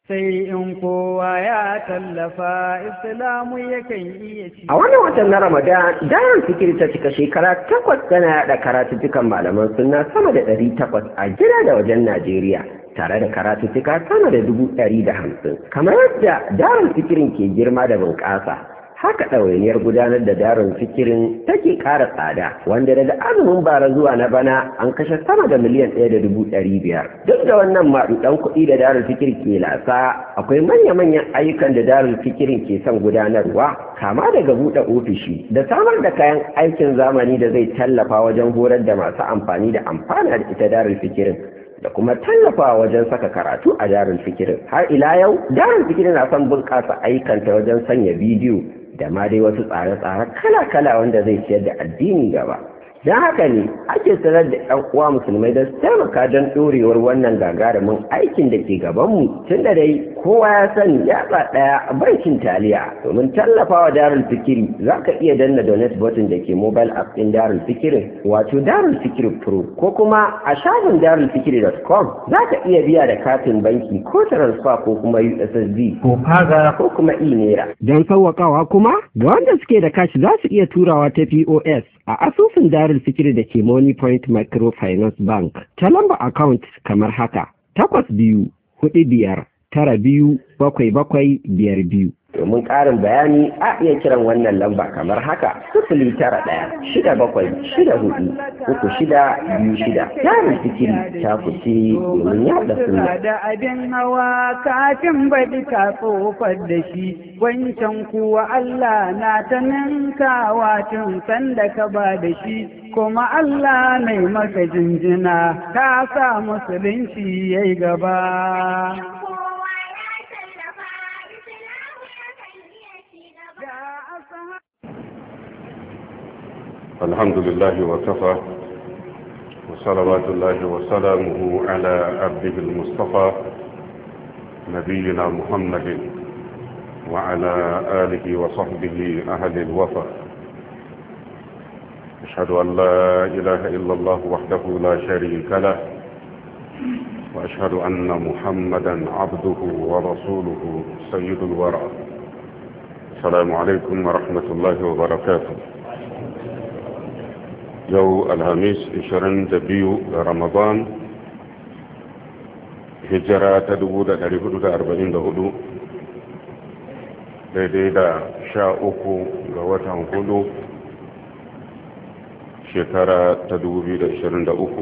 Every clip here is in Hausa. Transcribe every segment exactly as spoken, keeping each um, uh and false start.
sai in kowa ya tallafa islamu yakan iya ci. A wannan watan na Ramadan, Darul Fikri ta cika shekara takwas tana yada karatuttukan malaman sunna sama da ɗari takwas a gida da wajen Najeriya, tare da karatuttuka sama da dubu ɗari da hamsin. Kamar yadda Darul Fikirin ke girma da bunƙasa, haka ɗawainiyar gudanar da Darul Fikirin take ƙara tsada, wanda daga azumin bara zuwa na bana an kashe sama da miliyan ɗaya da dubu ɗari biyar. Duk da wannan maɗuɗan kuɗi da Darul Fikir ke lasa, akwai manya-manyan ayyukan da Darul Fikirin ke son gudanarwa, kama daga buɗe ofishi da samar da kayan aikin zamani da zai tallafa wajen horar da masu amfani da amfana da ita Darul Fikirin, da kuma tallafawa wajen saka karatu a Darul Fikirin. Har ila yau, Darul Fikirin na son bunƙasa ayyukanta wajen sanya bidiyo da ma dai wasu tsare-tsare kala-kala wanda zai ciyar da addini gaba. Don haka ne ake sanar da ‘yan uwa musulmai da su taimaka don ɗorewar wannan gagarumin aikin da ke gabanmu, tun da dai kowa ya sani yatsa ɗaya bankin taliya. Domin tallafawa Darul Fikiri za ka iya danna donate button da ke mobile app ɗin Darul Fikirin, wato Darul Fikiri Pro, ko kuma a shafin darul fikiri dot com za ka iya biya da katin banki ko transfer ko kuma U S S D ko faga ko kuma e-naira. Don sauwaƙawa kuma ga wanda suke da kashi za su iya turawa ta P O S a asusun Darul Fikiri da ke Money Point Microfinance Bank ta lamba account kamar haka: takwas biyu hudu biyar tara biyu bakwai bakwai biyar biyu. Domin ƙarin bayani a iya kiran wannan lamba kamar haka: sifili tara ɗaya shida bakwai shida hudu uku shida biyu shida. Darul Fikiri ta kuce domin yaɗa sunna. Da abin hawa kafin baɗi ka tsofar da shi, wancan kuwa Allah na ta ninkawa tun sanda ka ba da shi, kuma Allah mai maka jinjina ka sa musulunci yayi gaba. الحمد لله وكفى وصلوات الله وسلامه على عبده المصطفى نبينا محمد وعلى آله وصحبه أهل الوفا. أشهد أن لا إله إلا الله وحده لا شريك له، وأشهد أن محمدا عبده ورسوله سيد الورى. السلام عليكم ورحمة الله وبركاته. yau alhamis ashirin da biyu ga ramadan hijira ta dubu da dari hudu da arba'in da hudu, daidai da sha uku ga watan hudu shekara ta dubu biyu da ashirin da uku.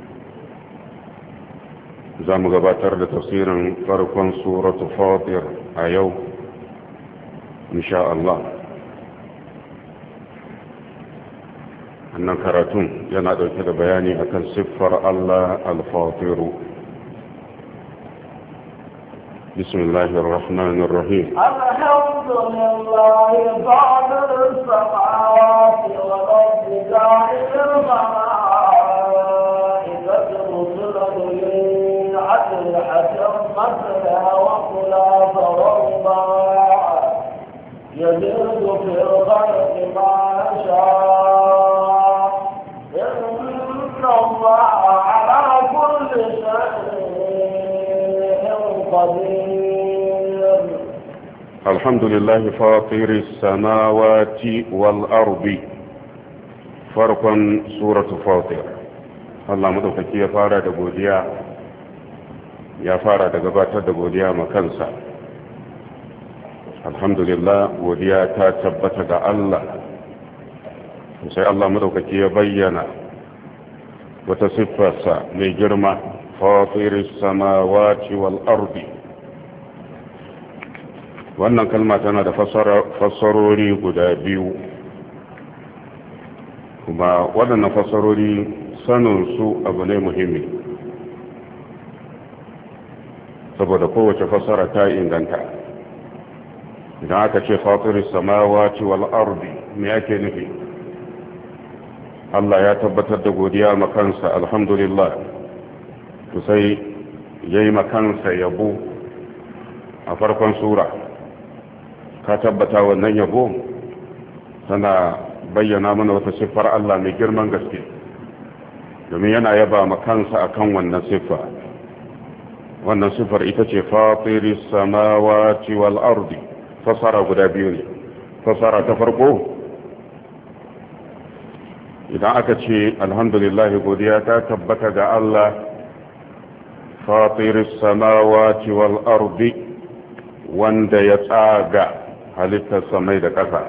za mu gabatar da tafsirin farkon suratu fatir a yau insha Allah. annan karatun yana dauke da bayani akan siffar Allah al-Fatiru. Bismillahir Rahmanir Rahim. Alhamdulillahi fatir as-samawati wal ardi ja'ilul malaa'ikati rusulan li ajlihatin masna wa khulafa rabba yazidu fil khalqi ma yasha. الله على كل شيء قدير. الحمد لله فاطر السماوات والأرض. فرقا سورة فاطر. الله مدوكي يا فارا da godiya ya fara da gabatar da godiya ma kansa. alhamdulillah, godiya ta tabbata ga Allah. sai Allah madaukaki ya bayyana wata siffarsa mai girma, fatiris samawati wal ardi. wannan kalma tana da fassarori guda biyu, kuma waɗannan fassarori sanin su abu ne muhimmi, saboda kowace fassara ta inganta. idan aka ce fatiris samawati wal ardi, me ake nufi? Allah ya tabbatar da godiya makansa, alhamdulillah, to sai ya yi makansa yabo a farkon sura. ka tabbata wannan yabo tana bayyana mana wata siffar Allah mai girman gaske, domin yana yaba makansa akan wannan siffa. wannan sifar ita ce fatiris samawati wal ardi fasara guda biyu ne. fasara ta farko idan aka ce alhamdulillah godiya ta tabbata ga Allah fatiris samawati wal ardi wanda ya tsaga halittar samai da ƙasa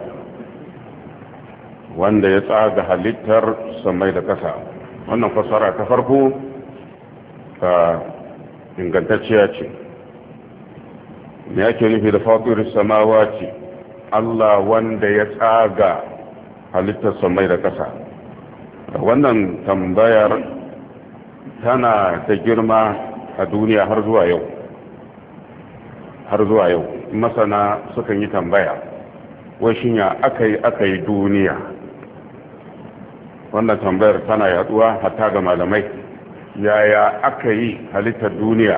wanda ya tsaga halittar samai da ƙasa wannan fasara ta farko ta ingantacciya ce. me ake nufi da fatiris samawati? Allah wanda ya tsaga halittar samai da ƙasa. wannan tambayar tana da girma a duniya har zuwa yau har zuwa yau masana sukan yi tambaya wai shin ya aka yi aka yi duniya. wannan tambayar tana yaduwa hatta ga malamai. yaya aka yi halittar duniya?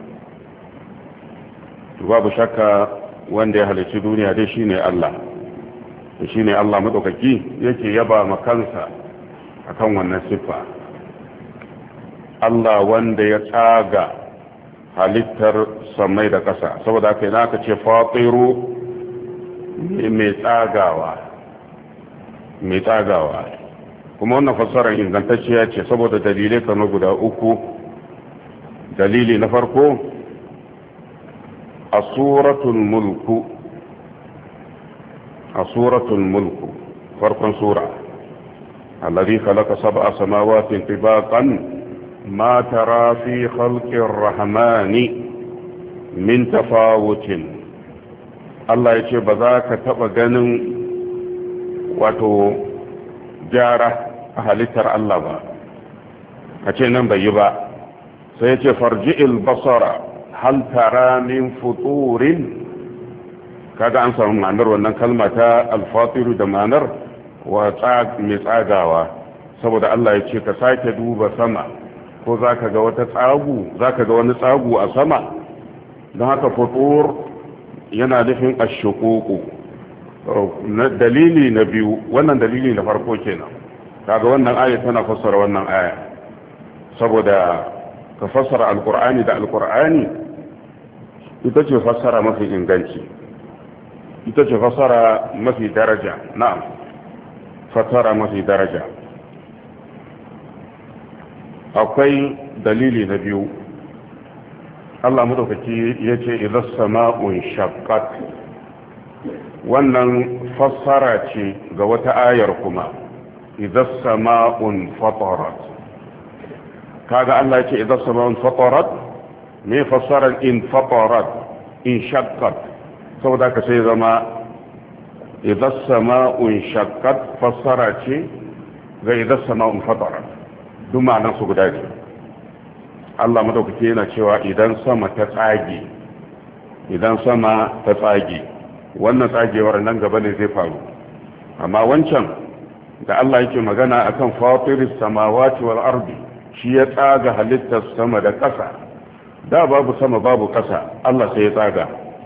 babu shakka wanda ya halicci duniya dai shine Allah. shine Allah madaukaki yake yaba ma kansa akan wannan siffa. Allah wanda ya tsaga halittar samai da ƙasa, saboda haka yana aka ce fatiru mai tsagawa mai tsagawa kuma wannan fassarar ingantacciya ce saboda dalilai kamar guda uku. dalili na farko a suratul mulku a suratul mulku farkon sura alladhi khalaqa sab'a samawati tibaqan ما ترى في خلق الرحمن من تفاوت الله يجي بذاك تبغنن واتو جارة أهلتر الله با kace nan bai yi ba sai yace farji'il basara hal tara min futurin. kaga an samu ma'anar wannan kalma ta al-fatiru da ma'anar wa tsag mai tsagawa saboda Allah yace ka sake duba sama ko za ka ga wata tsagu za ka ga wani tsagu a sama. don haka futur yana nufin ashukuku. dalili na biyu wannan dalili na farko kenan kaga wannan aya tana fassara wannan aya saboda ka fassara alkur'ani da alkur'ani ita ce fassara mafi inganci, ita ce fassara mafi daraja. na'am fassara mafi daraja. akwai dalili na biyu. Allah madaukaki ya ce idan sama'un shaqqat. wannan fassara ce ga wata ayar kuma idan sama'un fatarat. kaga Allah ya ce idan sama'un fatarat me fassarar in fatarat in shaqqat saboda ka sai zama idan sama'un shaqqat fassara ce ga idan sama'un fatarat. duk ma'anar su guda biyu. Allah madaukake yana cewa idan sama ta tsage idan sama ta tsage wannan tsagewar nan gaba ne zai faru, amma wancan da Allah yake magana akan fatiris samawati wal ardi shi ya tsaga halittar sama da ƙasa. da babu sama babu ƙasa Allah sai ya tsaga.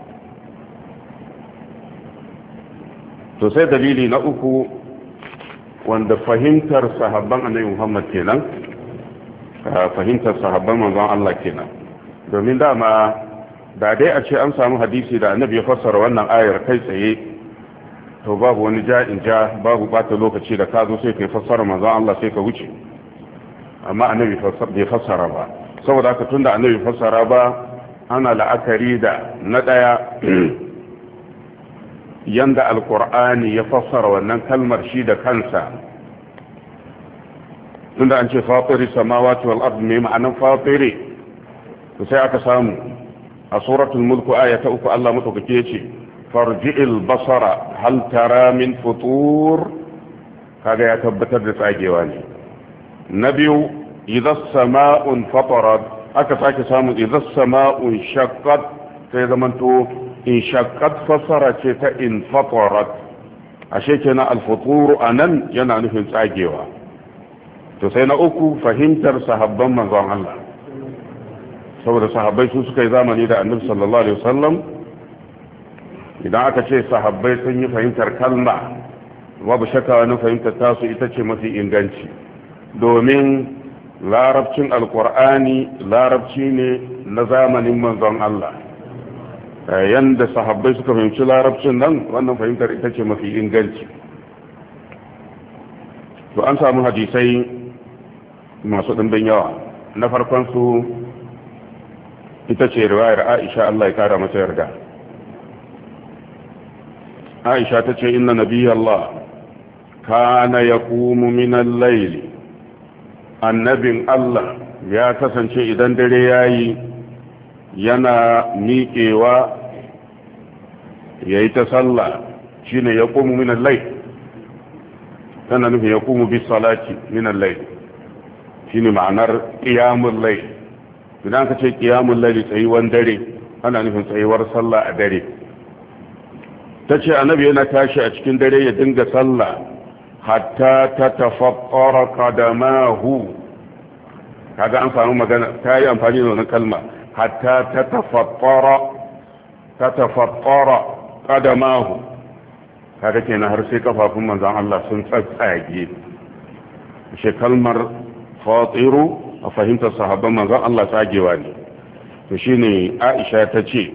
to sai dalili na uku wanda fahimtar sahabban annabi Muhammad kenan, fahimtar sahabban manzon Allah kenan. domin dama da dai a ce an samu hadisi da annabi ya fassara wannan ayar kai tsaye to babu wani ja'in ja babu bata lokaci da ka zo sai kai fassara manzon Allah sai ka wuce, amma annabi bai fassara ba. saboda haka tunda annabi fassara ba ana la'akari da na daya yanda alkur'ani ya fassara wannan kalmar shi da kansa. tunda an ce fatiri samawati wal ardi mai ma'anan fatiri to sai aka samu a suratul mulk aya ta uku Allah madaukake yace farji'il basara hal tara min futur. kaga ya tabbatar da tsagewa ne. na biyu idza sama'un fatarat aka sake samu idza sama'un shaqqat sai zamanto in shakkat fassara ce ta in fatarat. ashe kenan al-futur anan yana nufin tsagewa. to sai na uku fahimtar sahabban manzon Allah, saboda sahabbai su suka yi zamani da annabi sallallahu alaihi wasallam. idan aka ce sahabbai sun yi fahimtar kalma babu shakka wani fahimtar tasu ita ce mafi inganci, domin larabcin alkur'ani larabci ne na zamanin manzon Allah. Yanda sahabbai suka fahimci larabcin nan, wannan fahimtar ita ce mafi inganci. To an samu hadisai masu ɗimbin yawa. Na farkon su ita ce riwayar Aisha, Allah ya kara mata yarda. Aisha ta ce inna nabiyallah kana yaqumu min al-layl, annabin Allah ya kasance idan dare yayi yana miƙewa yayi ta sallah, shine yaqumu min al-layl, tana nufin yaqumu bis salati min al-layl, shine ma'anar qiyamul layl. Idan ka ce qiyamul layl tsayuwan dare, ana nufin tsayuwar sallah a dare. tace annabi yana tashi a cikin dare ya dinga sallah hatta tatafattara qadamahu. kaga an samu magana ta yi amfani da wannan kalma, hatta tatafattara tatafattara qadamahu. kaga kenan har sai kafafun manzon Allah sun tsatsage. shi kalmar fatiru a fahimtar sahabban manzon Allah tsagewa ne. to shine Aisha tace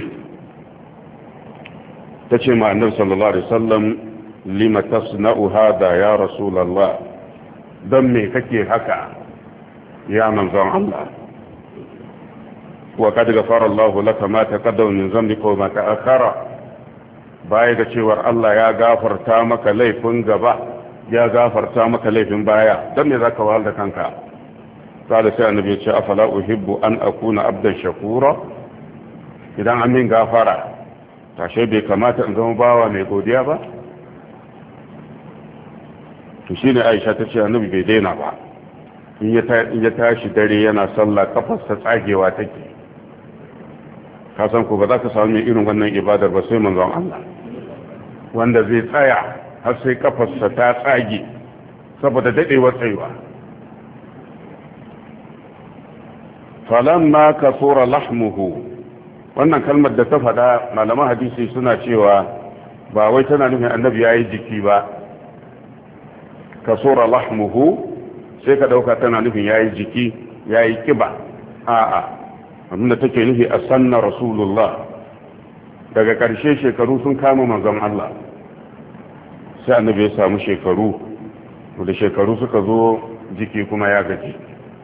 tace ma annabi sallallahu alaihi wasallam lima tasna'u hada ya rasulullah, dan me kake haka ya manzon Allah? wa kad ghafara Allah laka ma taqaddama min dhanbika wa ma ta'akhkhara, baya ga cewar Allah ya gafarta maka laifin gaba ya gafarta maka laifin baya, dan me zaka wahal da kanka? kada sai annabi ya ce afala uhibbu an akuna abdan shakura, idan an min gafara tashe bai kamata in zama bawa mai godiya ba? to shine Aisha ta ce annabi bai daina ba, in ya tashi dare yana sallah kafarsa tsagewa take. ka san ko ba za ka samu mai irin wannan ibadar ba sai manzon Allah, wanda zai tsaya har sai kafarsa ta tsage saboda dadewar tsayuwa. falamma kasura lahmuhu, wannan kalmar da ta faɗa malaman hadisi suna cewa ba wai tana nufin annabi yayi jiki ba. kasura lahmuhu sai ka dauka tana nufin yayi jiki yayi kiba, a'a abinda take nufi asanna rasulullah, daga ƙarshe shekaru sun kama manzon Allah, sai annabi ya samu shekaru, da shekaru suka zo jiki kuma ya gaji,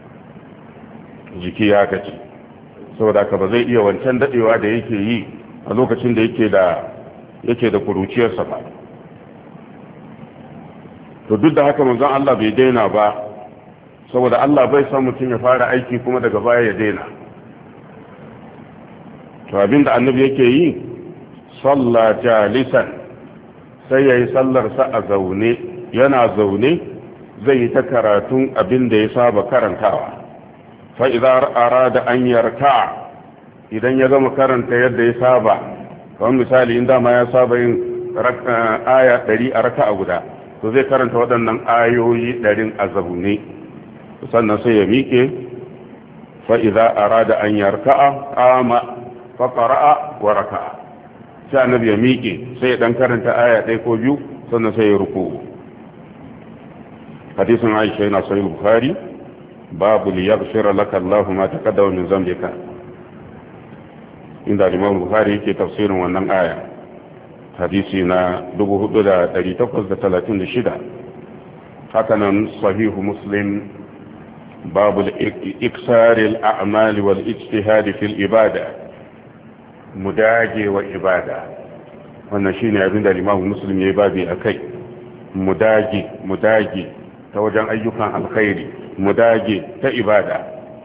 jiki ya gaji, saboda ka ba zai iya wancan dadewa da yake yi a lokacin da yake da yake da kuruciyarsa ba. to duk da haka manzon Allah bai daina ba, saboda Allah bai san mutum ya fara aiki kuma daga baya ya daina. to abinda annabi yake yi, salla jalisan, sai yayi sallar sa a zaune, yana zaune zai yi ta karatun abinda ya saba karantawa. fa idza arada an yarka, idan ya gama karanta yadda ya saba, kamar misali inda ma ya saba yin aya ɗari a raka'a guda, to zai karanta waɗannan ayoyi ɗarin a zaune, sannan sai ya miƙe. fa idza arada an yarka'a qama fa qara'a wa raka'a, sai annabi ya miƙe sai ya dan karanta aya ɗaya ko biyu sannan sai ya ruku. hadisin Aisha yana sahih Bukhari, babu liyaghfira laka Allahu ma taqaddama min dhanbika, inda Imam Bukhari yake tafsirin wannan aya, hadisi na dubu hudu da ɗari takwas da talatin da shida. hakanan sahihu Muslim, babu iksaril a'mali wal ijtihadi fil ibada, mudage wa ibada. wannan shine abin da Imam Muslim yayi babi akai, mudage mudage ta wajen ayyukan alkhairi, mudage ta ibada.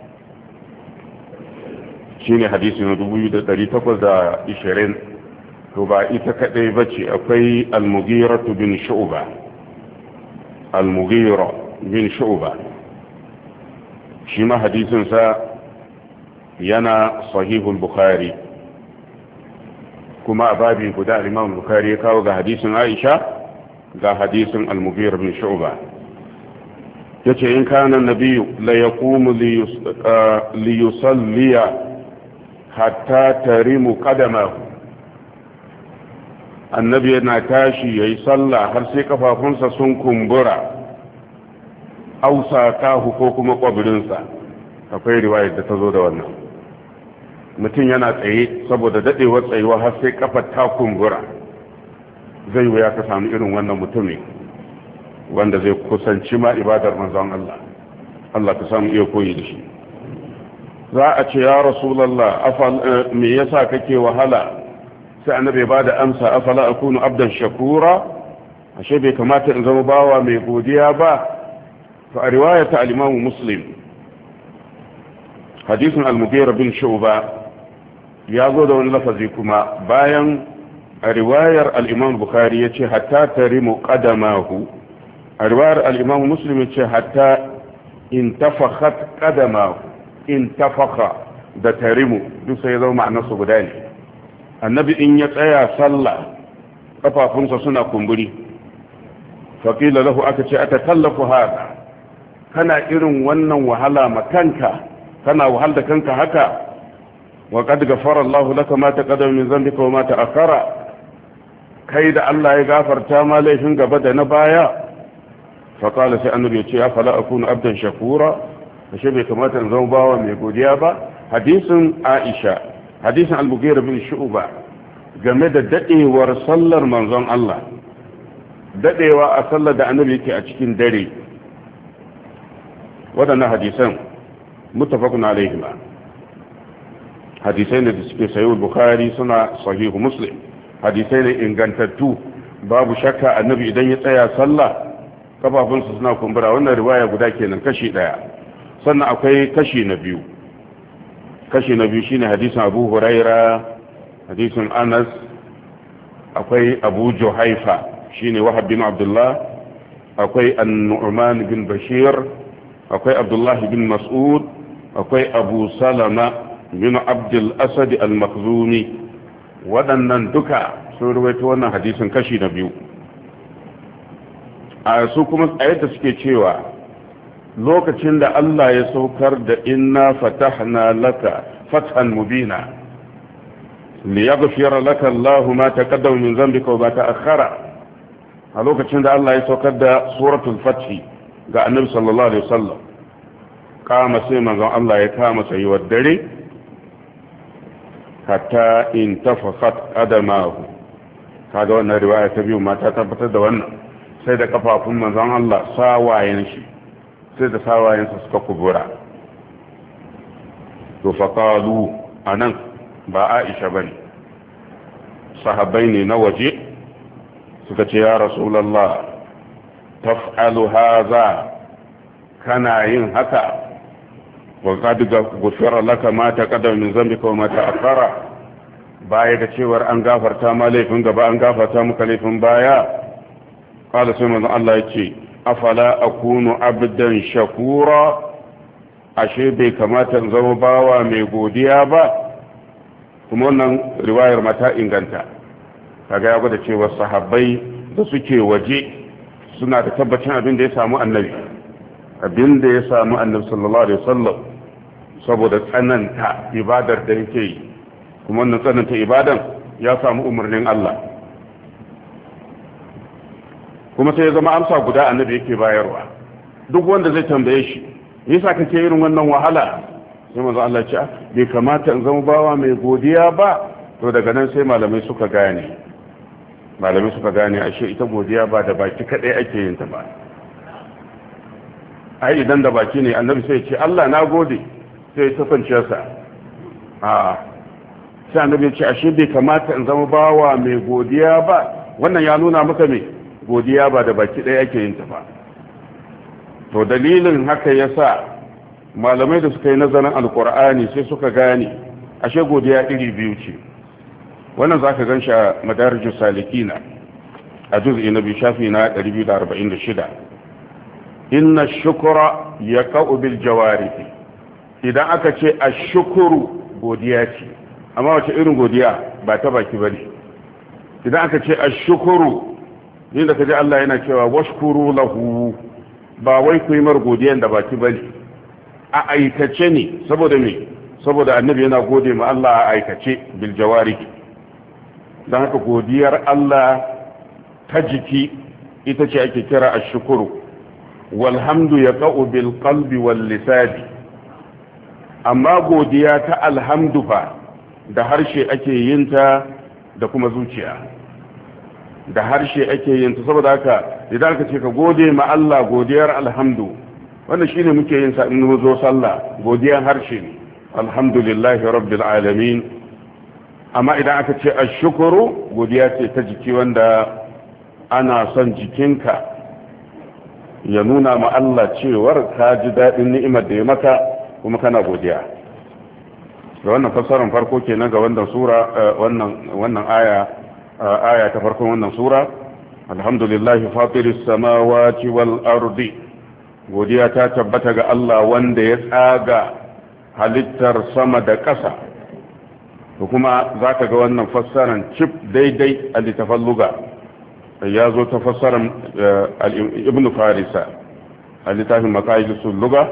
shine hadisi na dubu da ɗari takwas da ishirin. to ba ita kadai bace, akwai al-Mughira bin Shu'ba, al-Mughira bin Shu'ba shi ma hadisin sa yana sahihul Bukhari, kuma a babi guda Imam Bukhari ya kawo ga hadisin Aisha ga hadisin al-Mughira bin Shu'ba. yace in kana nabiyyu la yaqumu li yusalliya hatta tarimu qadamahu, annabi yana tashi yayi sallah har sai kafafunsa sun kumbura. ausa kahu ko kuma kwabirinsa akwai riwayar da ta zo da wannan mutum yana tsaye saboda dadewar tsayuwa har sai kafar ta kumbura zai wuya ka samu irin wannan mutumin wanda zai kusanci ma ibadar manzon Allah Allah ka samu iya koyi da shi za a ce ya rasulallah me yasa kake wahala sai annabi ba da amsa afala akunu abdan shakura ashe bai kamata in zama bawa mai godiya ba to a riwayata al-Imam Muslim hadisin al-Mughira bin Shu'ba ya zo da wani lafazi kuma bayan a riwayar al-Imam Bukhari yace hatta tarimu qadamahu a riwayar al-Imam Muslim yace hatta intafakhat qadamahu intafakha da tarimu duk sai zama ma'anar su guda ne annabi in ya tsaya sallah kafafunsa suna kumburi faƙila lahu aka ce aka tallafu hada kana irin wannan wahala makanka kana wahal da kanka haka wa qad ghafara Allah laka ma taqaddama min dhanbika wa ma ta'akhkhara kai da Allah ya gafarta ma laifin gaba da na baya faqala sai annabi ya ce ya fala akunu abdan shakura ashe bai kamata in zama bawa mai godiya ba hadisin Aisha hadisin al-Mughira bin Shu'ba game da dadewar sallar manzon Allah dadewa a sallar da annabi yake a cikin dare wadannan hadisan muttafaqun alaihima hadisai ne da suke sahih Bukhari suna sahih Muslim hadisai ne ingantattu babu shakka annabi idan ya tsaya sallah kafafunsa suna kumbura wannan riwaya guda kenan kashi daya sannan akwai kashi na biyu kashi na biyu shine hadisin Abu Huraira hadisin Anas akwai Abu Juhaifa shine Wahab bin Abdullah akwai An-Nu'man bin Bashir akwai Abdullah bin Mas'ud akwai Abu Salama bin Abdul Asad al-Makhzumi waɗannan duka sun rawaito wannan hadisin kashi na biyu a su kuma a yadda suke cewa lokacin da Allah ya saukar da inna fatahna laka fathan mubina liyaghfira laka Allah ma taqaddama min dhanbika wa ma ta'akhkhara a lokacin da Allah ya saukar da suratul fath ga annabi sallallahu alaihi wasallam kama sai manzon Allah ya kama sayuwar dare hatta in tafakhat qadamahu kaga wannan riwaya ta biyu ma ta tabbatar da wannan sai da kafafun manzon Allah sawayen shi sai da sawayensa suka kubura to faƙalu a nan ba aisha ba ne sahabbai ne na waje suka ce ya rasulallah taf'alu haza kana yin haka wa qad ghufira laka ma taqaddama min dhanbika wa ma ta'akhkhara baya da cewar an gafarta ma laifin gaba an gafarta muka laifin baya qala sai manzo Allah yace afala akunu abdan shakura ashe bai kamata in zama bawa mai godiya ba kuma wannan riwayar mata inganta kaga ya gwada cewa sahabbai da suke waje suna da tabbacin abin da ya samu annabi abin da ya samu annabi sallallahu alaihi wasallam saboda tsananta ibadar da yake yi kuma wannan tsananta ibadan ya samu umarnin Allah kuma sai ya zama amsa guda annabi yake bayarwa duk wanda zai tambaye shi yasa kake irin wannan wahala sai manzo Allah ya ce bai kamata in zama bawa mai godiya ba to daga nan sai malamai suka gane malamai suka gane ashe ita godiya ba da baki kadai ake yin ta ba ai idan da baki ne annabi sai ya ce Allah na gode sai ta kwanciyar sa a sai annabi ya ce ashe bai kamata in zama bawa mai godiya ba wannan ya nuna maka me godiya ba da baki ɗaya ake yin ta ba to dalilin haka yasa malamai da suka yi nazarin alkur'ani sai suka gane ashe godiya iri biyu ce wannan zaka gan shi a madarijus salikina a juz'i na biyu shafi na ɗari biyu da arba'in da shida inna shukra yaqa'u bil jawarih idan aka ce ashkuru godiya ce amma wace irin godiya ba ta baki bane idan aka ce ashkuru ni da kaji Allah yana cewa washkuru lahu ba wai ku yi mar godiyan da baki bane a aikace ne saboda me saboda annabi yana gode ma Allah a aikace bil jawarih dan haka godiyar Allah ta jiki ita ce ake kira ashkuru walhamdu yaqa'u bil qalbi wal lisani amma godiya ta alhamdu fa da harshe ake yin ta da kuma zuciya da harshe ake yin ta saboda haka idan ka ce ka gode ma Allah godiyar alhamdu wannan shine muke yin sa in mu zo sallah godiyar harshe ne alhamdulillahi rabbil alamin amma idan aka ce ashkuru godiya ce ta jiki wanda ana son jikinka ya nuna ma Allah cewar ka ji daɗin ni'imar da ya maka kuma kana godiya da wannan fassarar farko kenan ga wannan sura wannan wannan aya aya ta farkon wannan sura alhamdulillahi fatiris samawati wal ardi godiya ta tabbata ga Allah wanda ya tsaga halittar sama da ƙasa to kuma zaka ga wannan fassarar cif daidai a littafin lugha ya zo ta fassarar ibn farisa a littafin maqayisul lugha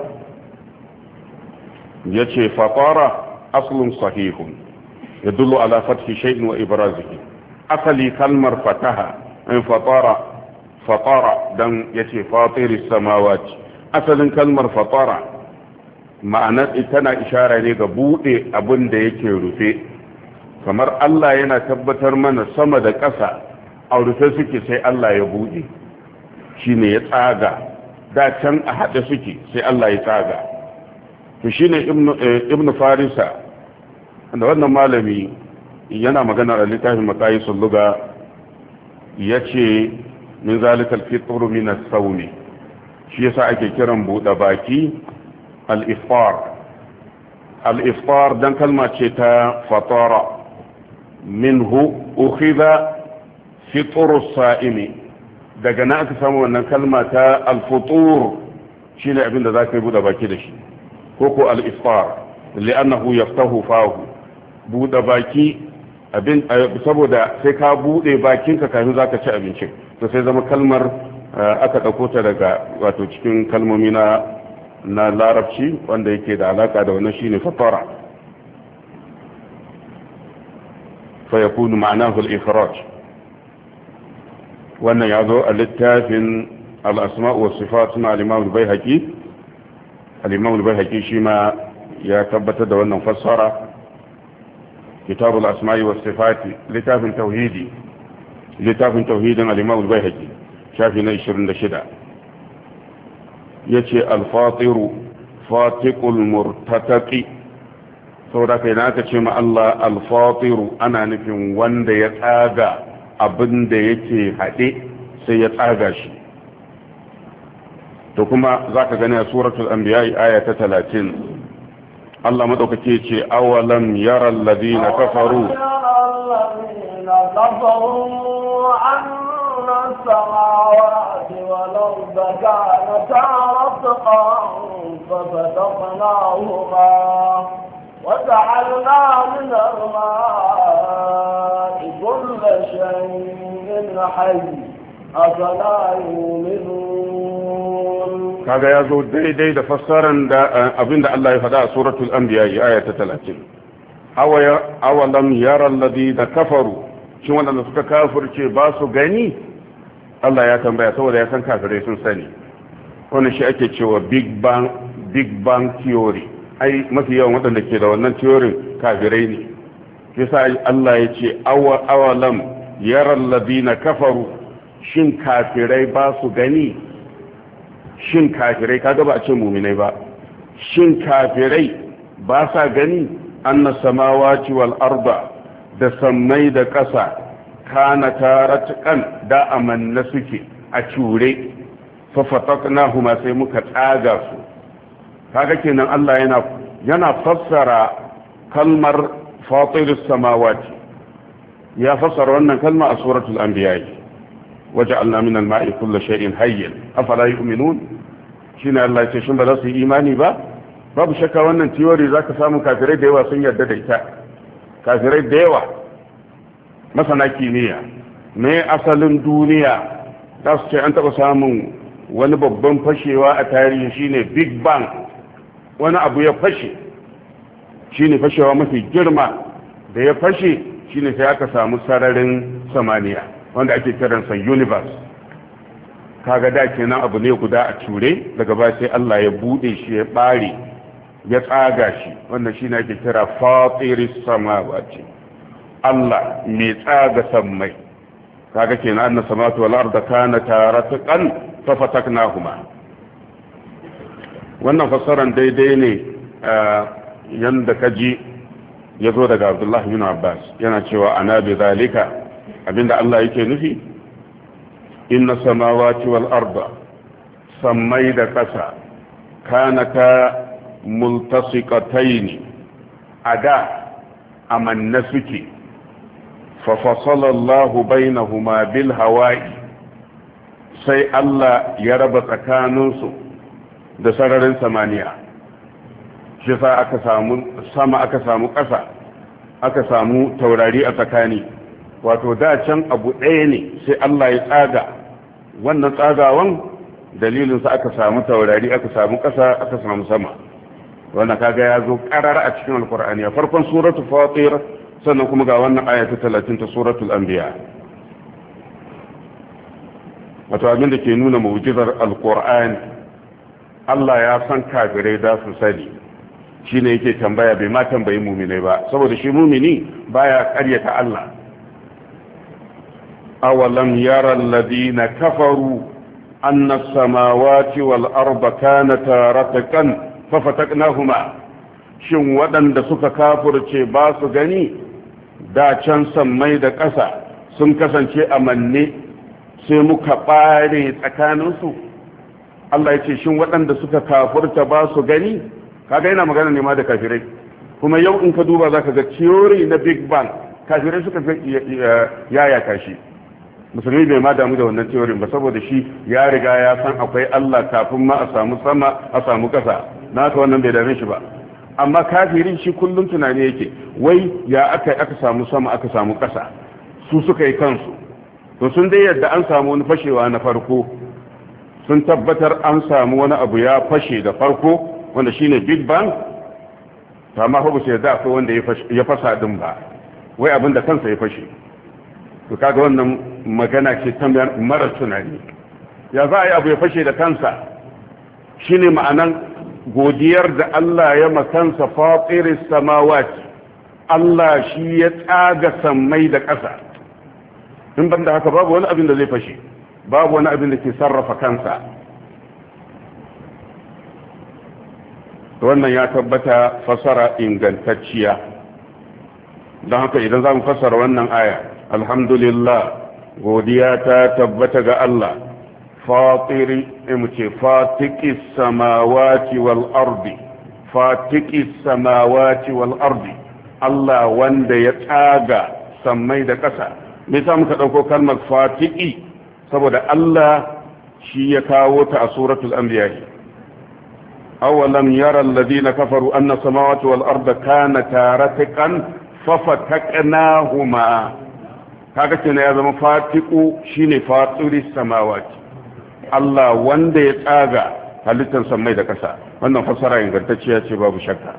yace fatara aslun sahihun yadullu ala fathi shay'in wa ibrazihi asali kalmar fataha in fatara fatara dan yace fatiris samawati asalin kalmar fatara ma'anar tana ishara ne ga bude abin da yake rufe kamar Allah yana tabbatar mana sama da ƙasa a rufe suke sai Allah ya bude shine ya tsaga da can a haɗe suke sai Allah ya tsaga to shine ibnu ibnu farisa da wannan malami yana magana a littafin maqayisul lugha yace min zalikal fitru min as-sawmi shi yasa ake kiran buɗe baki al-iftar al-iftar dan kalma ce ta fatara minhu ukhidha fitru as-sa'imi daga nan aka samu wannan kalma ta al-futur shine abin da zaka yi buɗe baki da shi ko ko al-iftar li'annahu yaftahu fahu buɗe baki abin saboda sai ka buɗe bakinka kafin zaka ci abincin to sai zama kalmar aka ɗauko ta daga wato cikin kalmomi na na larabci wanda yake da alaka da wannan shine fatara fa yakunu ma'anahu al-ikhraj wannan yazo a littafin al-asma' wa sifat na al-imam al-baihaqi al-imam al-baihaqi shi ma ya tabbatar da wannan fassara kitab al-asma' wa sifat littafin tauhidi littafin tauhidin al-imam al-baihaqi shafi na ishirin da shida ya ce alfatiru fatikul murtataki saboda kai na aka ce ma Allah alfatiru ana nufin wanda ya tsaga abin da yake haɗe sai ya tsaga shi to kuma za ka gani a suratul anbiya aya ta talatin Allah maɗaukake ce awalam yara alladhina kafaru السماوات والأرض كانتا رتقا ففتقناهما وجعلنا من الماء كل شيء حي أفلا يؤمنون kaga ya zo daidai da fassaran da abinda Allah ya faɗa a suratul anbiya aya ta talatin awalam yara alladhina kafaru shin wanda suka kafirce ba su gani Allah ya tambaya saboda ya san kafirai sun sani wannan shi ake cewa big bang big bang theory ai mafi yawan waɗanda ke da wannan theory kafirai ne yasa Allah ya ce awalam yara alladhina kafaru shin kafirai ba su gani shin kafirai kaga ba a ce mu'minai ba shin kafirai ba sa gani anna samawati wal arda da sammai da ƙasa kana taratukan da amanna suke a cure fa fatatnahuma sai muka tsaga su kaga kenan Allah yana yana fassara kalmar fatirus samawati ya fassara wannan kalma a suratul anbiya waja'alna minal ma'i kulli shay'in hayyin afala yu'minun shine Allah ya ce shin ba za su yi imani ba babu shakka wannan theory zaka samu kafirai da yawa sun yarda da ita kafirai da yawa masana kimiyya me asalin duniya za su ce an taɓa samun wani babban fashewa a tarihi shine big bang wani abu ya fashe shine fashewa mafi girma da ya fashe shine sai aka samu sararin samaniya wanda ake kiransa universe kaga da kenan abu ne guda a ture daga ba sai Allah ya bude shi ya bare ya tsaga shi wannan shine ake kira fatiris samawati Allah mai tsaga sammai kaga kenan annas samawati wal arda kanata ratqan fa fataknahuma wannan fassaran daidai ne yanda kaji yazo daga Abdullah bin Abbas yana cewa ana bi zalika abinda Allah yake nufi inna samawati wal arda sammai da kasa kanata multasiqatayn ada amanna suke fa fasala Allah bainahuma bil hawa'i sai Allah ya raba tsakaninsu da sararin samaniya shi sa aka samu sama aka samu ƙasa aka samu taurari a tsakani wato da can abu ɗaya ne sai Allah ya tsaga wannan tsagawan dalilinsa aka samu taurari aka samu ƙasa aka samu sama wannan kaga ya zo ƙarar a cikin alkur'ani a farkon suratul fatir sannan kuma ga wannan aya ta talatin ta suratul anbiya wato abin da ke nuna mu'jizar alkur'ani Allah ya san kafirai da su sani shine yake tambaya bai ma tambayi mu'minai ba saboda shi mu'mini baya ƙaryata Allah awalam yara alladhina kafaru anna as-samawati wal arda kanata ratqan fafataknahuma shin waɗanda suka kafurce ba su gani da can sammai da ƙasa sun kasance a manne sai muka ɓare tsakaninsu Allah ya ce shin waɗanda suka kafurta ba su gani kaga yana magana ne ma da kafirai kuma yau in ka duba zaka ga theory na big bang kafirai suka yaya kashi musulmi bai ma damu da wannan theory ba saboda shi ya riga ya san akwai Allah kafin ma a samu sama a samu ƙasa na haka wannan bai dame shi ba amma kafirin shi kullum tunani yake wai ya aka aka samu sama aka samu ƙasa su suka yi kansu to sun dai yadda an samu wani fashewa na farko sun tabbatar an samu wani abu ya fashe da farko wanda shine big bang to amma ba su yadda akwai wanda ya fasa din ba wai abin da kansa ya fashe to kaga wannan magana ce ta mara tunani ya za a yi abu ya fashe da kansa shine ma'anan godiyar da Allah ya makansa fatiris samawati Allah shi ya tsaga sammai da ƙasa in banda haka babu wani abin da zai fashe babu wani abin da ke sarrafa kansa wannan ya tabbata fasara ingantacciya don haka idan za mu fasara wannan aya alhamdulillah godiya ta tabbata ga Allah fatiri mu ce fatikis samawati wal ardi fatikis samawati wal ardi Allah wanda ya tsaga sammai da ƙasa me yasa muka dauko kalmar fatiki saboda Allah shi ya kawo ta a suratul anbiya awalam yara alladhina kafaru anna samawati wal arda kanata ratqan fafataqnahuma kaga kenan ya zama fatiku shine fatiris samawati Allah wanda ya tsaga halittar samai da ƙasa wannan fasara ingantacciya ce babu shakka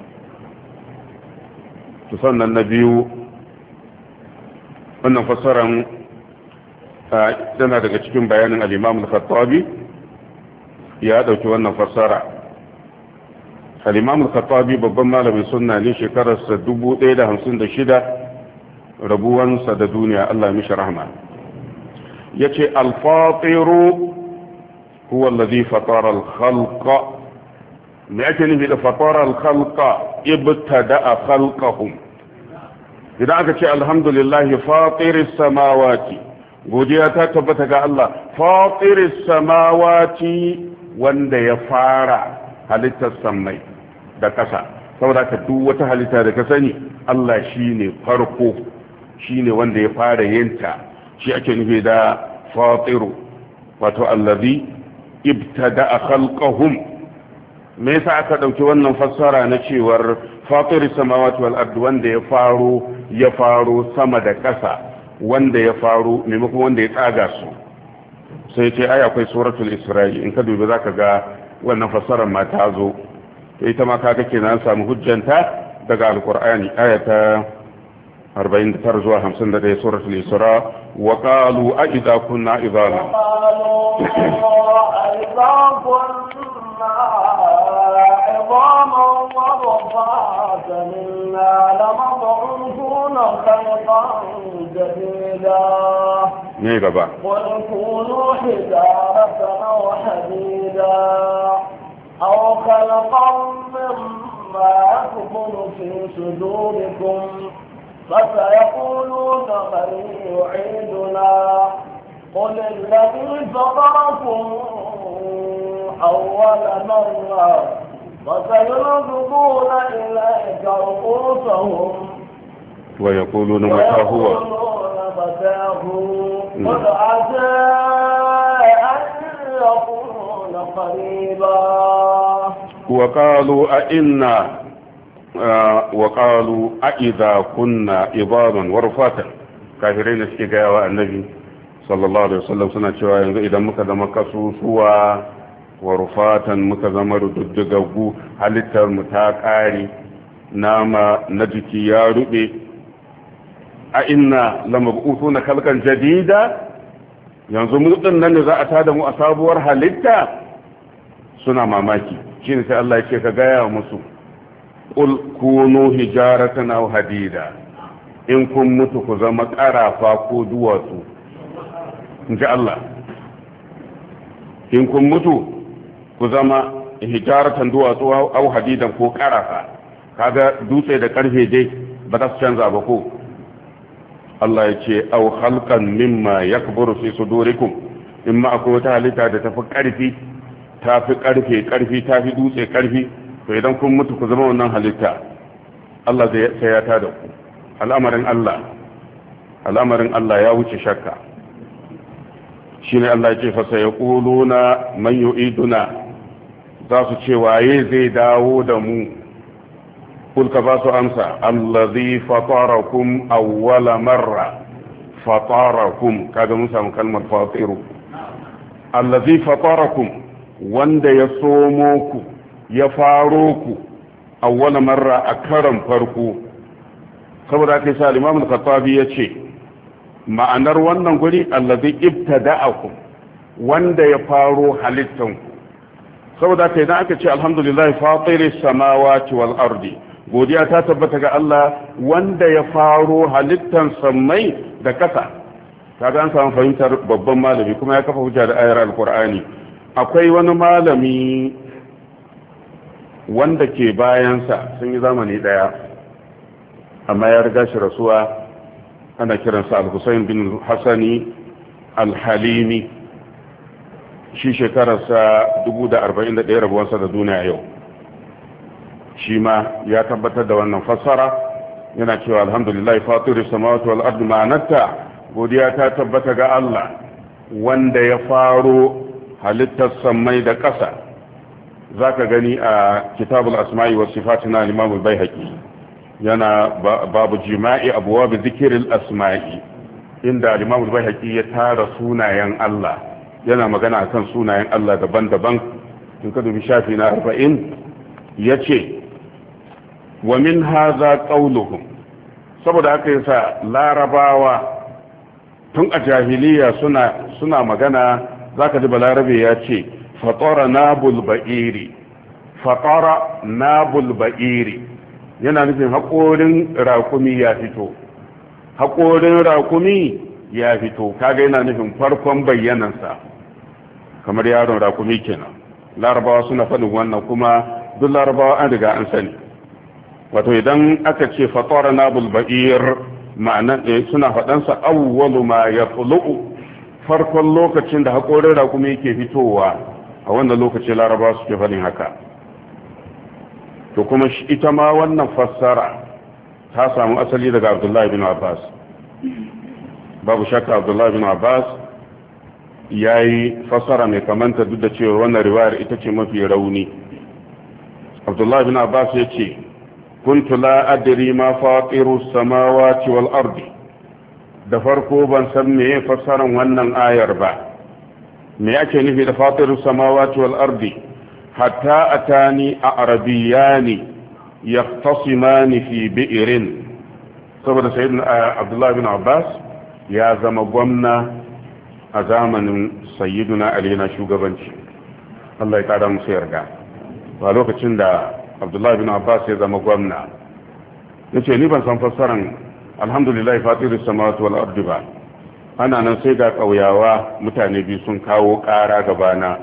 to sannan na biyu wannan fasaran tana daga cikin bayanin al-Imam al-Khattabi ya dauki wannan fasara al-Imam al-Khattabi babban malamin sunna ne shekararsa dubu ɗaya da hamsin da shida rabuwansa da duniya Allah mishi rahma yace al-fatiru huwa alladhi fatara al-khalqa me ake nufi da fatara al-khalqa ibtada'a khalqahum idan aka ce alhamdulillah fatiris samawati godiya ta tabbata ga Allah fatiris samawati wanda ya fara halittar sammai da ƙasa saboda ka duk wata halitta da ka sani Allah shine farko shine wanda ya fara yinta shi ake nufi da fatiru wato allazi ibtada'a khalqahum me yasa aka dauki wannan fassara na cewar fatiris samawati wal ardi wanda ya faro ya faro sama da ƙasa wanda ya faro maimakon wanda ya tsaga su sai ce ai akwai suratul isra'i in ka dubi zaka ga wannan fassarar ma ta zo to ita ma kaga kenan samu hujjanta daga alqur'ani ayata arba'in da tara zuwa hamsin da ɗaya suratul isra wa qalu a idza kunna idhaman عظاما ورفاتا إنا لمبعوثون خلقا جديدا قل كونوا حجارة أو حديدا أو خلقا مما يكبر في صدوركم فسيقولون من يعيدنا قل الذي فطركم أول مرة فسينظرون إليك رؤوسهم ويقولون متى هو قل عسى أن يكون قريبا وقالوا أئنا وقالوا أئذا كنا عظاما ورفاتا كافرين استجاوا النبي صلى الله عليه وسلم سنة شوى إذا مكذا مكسو سوى wa rufatan muka zama rududdugaggu halittar mu ta ƙare nama na jiki ya rube a inna lamab'utu na kalkan jadida yanzu mu din nan ne za a tada mu a sabuwar halitta suna mamaki shine sai Allah ya ce ka gaya musu qul kunu hijaratan aw hadida in kun mutu ku zama ƙarafa ko duwatsu inji Allah in kun mutu ku zama hijaratan duwatsu au hadidan ko karafa kaga dutse da karfe dai ba za su canza ba ko Allah ya ce au khalqan mimma yakburu fi sudurikum imma akwai wata halitta da tafi karfi tafi karfe karfi tafi dutse karfi to idan kun mutu ku zama wannan halitta Allah zai saya ta da ku al'amarin Allah al'amarin Allah ya wuce shakka shine Allah ya ce fa sayaquluna man yu'iduna za su ce waye zai dawo da mu kulka ba su amsa allazi fatarakum awwala marra fatarakum kaga mun samu kalmar fatiru allazi fatarakum wanda ya somo ku ya faro ku awwala marra a karan farko saboda kai sa Imam al-Khattabi yace ma'anar wannan guri allazi ibtada'akum wanda ya faro halittanku saboda kai idan aka ce alhamdulillah fatiri samawati wal ardi godiya ta tabbata ga Allah wanda ya faro halittan sammai da kasa kaga an samu fahimtar babban malami kuma ya kafa hujja da ayar alqur'ani akwai wani malami wanda ke bayansa sun yi zamani daya amma ya riga shi rasuwa ana kiransa al-Husayn bin Hasani al-Halimi shi shekararsa dubu da arba'in da ɗaya rabuwarsa da duniya yau shi ma ya tabbatar da wannan fassara yana cewa alhamdulillah fatiris samawati wal ardi ma'anarta godiya ta tabbata ga Allah wanda ya faro halittar sammai da ƙasa zaka gani a kitabul asma'i was sifat na Imam al-Baihaqi yana babu jima'i abwab dhikril asma'i inda Imam al-Baihaqi ya tara sunayen Allah yana magana akan sunayen Allah daban-daban in ka dubi shafi na arba'in yace wa min hadha qawluhum saboda haka yasa larabawa tun a jahiliya suna suna magana zaka ji balarabe ya ce fatara nabul ba'iri fatara nabul ba'iri yana nufin haƙorin raƙumi ya fito haƙorin raƙumi ya fito kaga yana nufin farkon bayyanansa kamar yaron raƙumi kenan larabawa suna faɗin wannan kuma duk larabawa an riga an sani wato idan aka ce fatara nabul ba'ir ma'ana suna faɗansa awwalu ma yatlu'u farkon lokacin da haƙorin raƙumi yake fitowa a wannan lokaci larabawa suke faɗin haka to kuma ita ma wannan fassara ta samu asali daga Abdullahi bin Abbas babu shakka Abdullahi bin Abbas yayi fassara mai kamanta duk da cewa wannan riwayar ita ce mafi rauni Abdullahi bin Abbas yace kuntu la adri ma fatiru samawati wal ardi da farko ban san meye fassaran wannan ayar ba me ake nufi da fatiru samawati wal ardi hatta atani a'rabiyani yaqtasimani fi bi'rin saboda sayyidina Abdullah bin Abbas ya zama gwamna a zamanin sayyiduna Ali na shugabanci. Allah ya kada musu yarda. A lokacin da Abdullah bin Abbas ya zama gwamna yace ni ban san fassaran alhamdulillah fatiris samawati wal ardi ba. Ana nan sai ga kauyawa mutane biyu sun kawo ƙara gabana.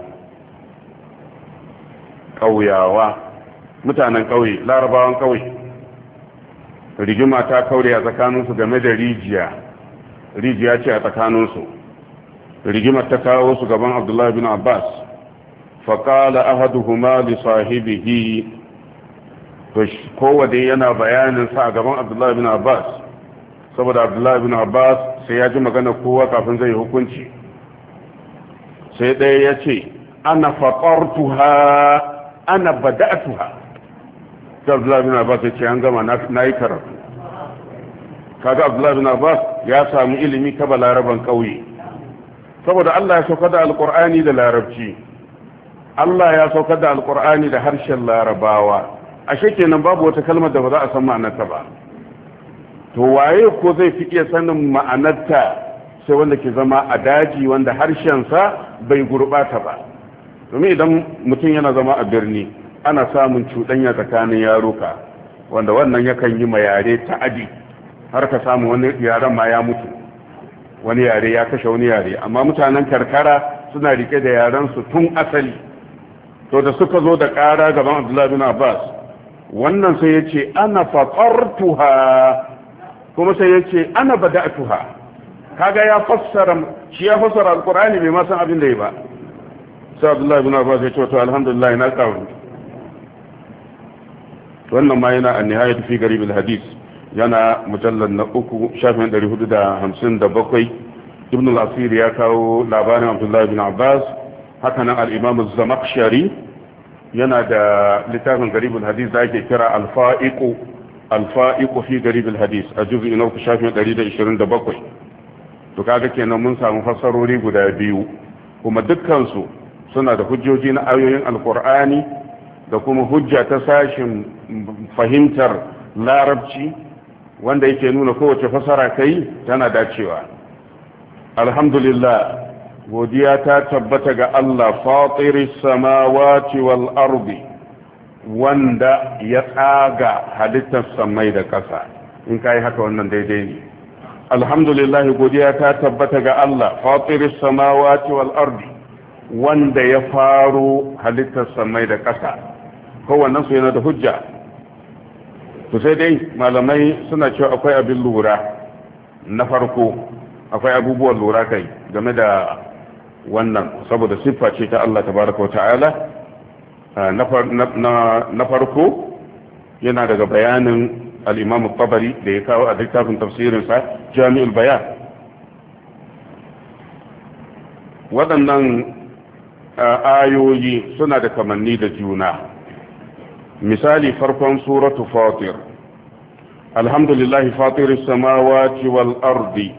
Kauyawa mutanen kauye larabawan kauye rigima ta kaure a tsakaninsu game da rijiya rijiya ce a tsakaninsu rigimar ta kawo su gaban Abdullah bin Abbas faƙala ahaduhuma li sahibihi to kowane yana bayanin sa a gaban Abdullah bin Abbas saboda Abdullah bin Abbas sai ya ji magana kowa kafin zai hukunci sai ɗaya ya ce ana faƙartuha ana bada'atuha sai Abdullah bin Abbas ya ce an gama na yi karatu kaga Abdullah bin Abbas ya samu ilimi ta balaraban ƙauye saboda Allah ya saukar da alƙur'ani da larabci Allah ya saukar da alƙur'ani da harshen larabawa ashe kenan babu wata kalmar da ba za a san ma'anarta ba to waye ko zai fi iya sanin ma'anarta sai wanda ke zama a daji wanda harshensa bai gurbata ba domin idan mutum yana zama a birni ana samun cuɗanya tsakanin yaruka wanda wannan yakan yi ma yare ta'adi har ka samu wani yaren ma ya mutu wani yare ya kashe wani yare amma mutanen karkara suna rike da yaren su tun asali to da suka zo da ƙara gaban Abdullah bin Abbas wannan sai ya ce ana faƙartuha kuma sai ya ce ana bada'tuha kaga ya fassara shi ya fassara alqur'ani bai ma san abin da yi ba sai Abdullah bin Abbas ya ce to alhamdulillah na kawo wannan ma yana an-nihayatu fi garib al-hadith yana mujallad na uku shafin ɗari hudu da hamsin da bakwai ibn al-asir ya kawo labarin Abdullah bin Abbas haka nan al-imam az-zamakhshari yana da littafin garib al-hadith da ake kira al-fa'iq al-fa'iq fi garib al-hadith a juz'i na uku shafin ɗari da ishirin da bakwai to kaga kenan mun samu fassarori guda biyu kuma dukkan su suna da hujjoji na ayoyin alkur'ani da kuma hujja ta sashin fahimtar larabci wanda yake nuna kowace fasara kai tana dacewa alhamdulillah godiya ta tabbata ga Allah fatiris samawati wal ardi wanda ya tsaga halittar samai da ƙasa in kai haka wannan daidai ne alhamdulillah godiya ta tabbata ga Allah fatiris samawati wal ardi wanda ya faro halittar samai da ƙasa kowannen su yana da hujja to sai dai malamai suna cewa akwai abin lura na farko akwai abubuwan lura kai game da wannan saboda siffa ce ta Allah tabaraka wa ta'ala na farko yana daga bayanin al-imam at-tabari da ya kawo a littafin tafsirinsa jami'ul bayan waɗannan ayoyi suna da kamanni da juna misali farkon suratu fatir alhamdulillahi fatiris samawati wal ardi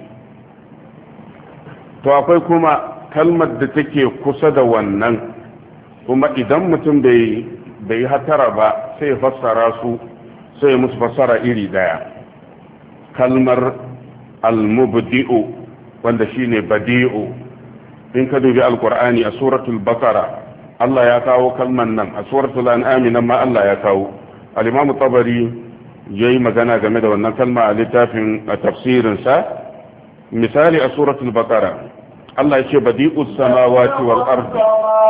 to akwai kuma kalmar da take kusa da wannan kuma idan mutum bai bai hatara ba sai fassara su sai musu fassara iri daya kalmar al-mubdi'u wanda shine badi'u in ka dubi alkur'ani a suratul bakara Allah ya kawo kalman nan a suratul an'am nan ma Allah ya kawo al-imam tabari yayi magana game da wannan kalma a littafin tafsirin sa misali a suratul bakara Allah ya ce badi'us samawati wal ardi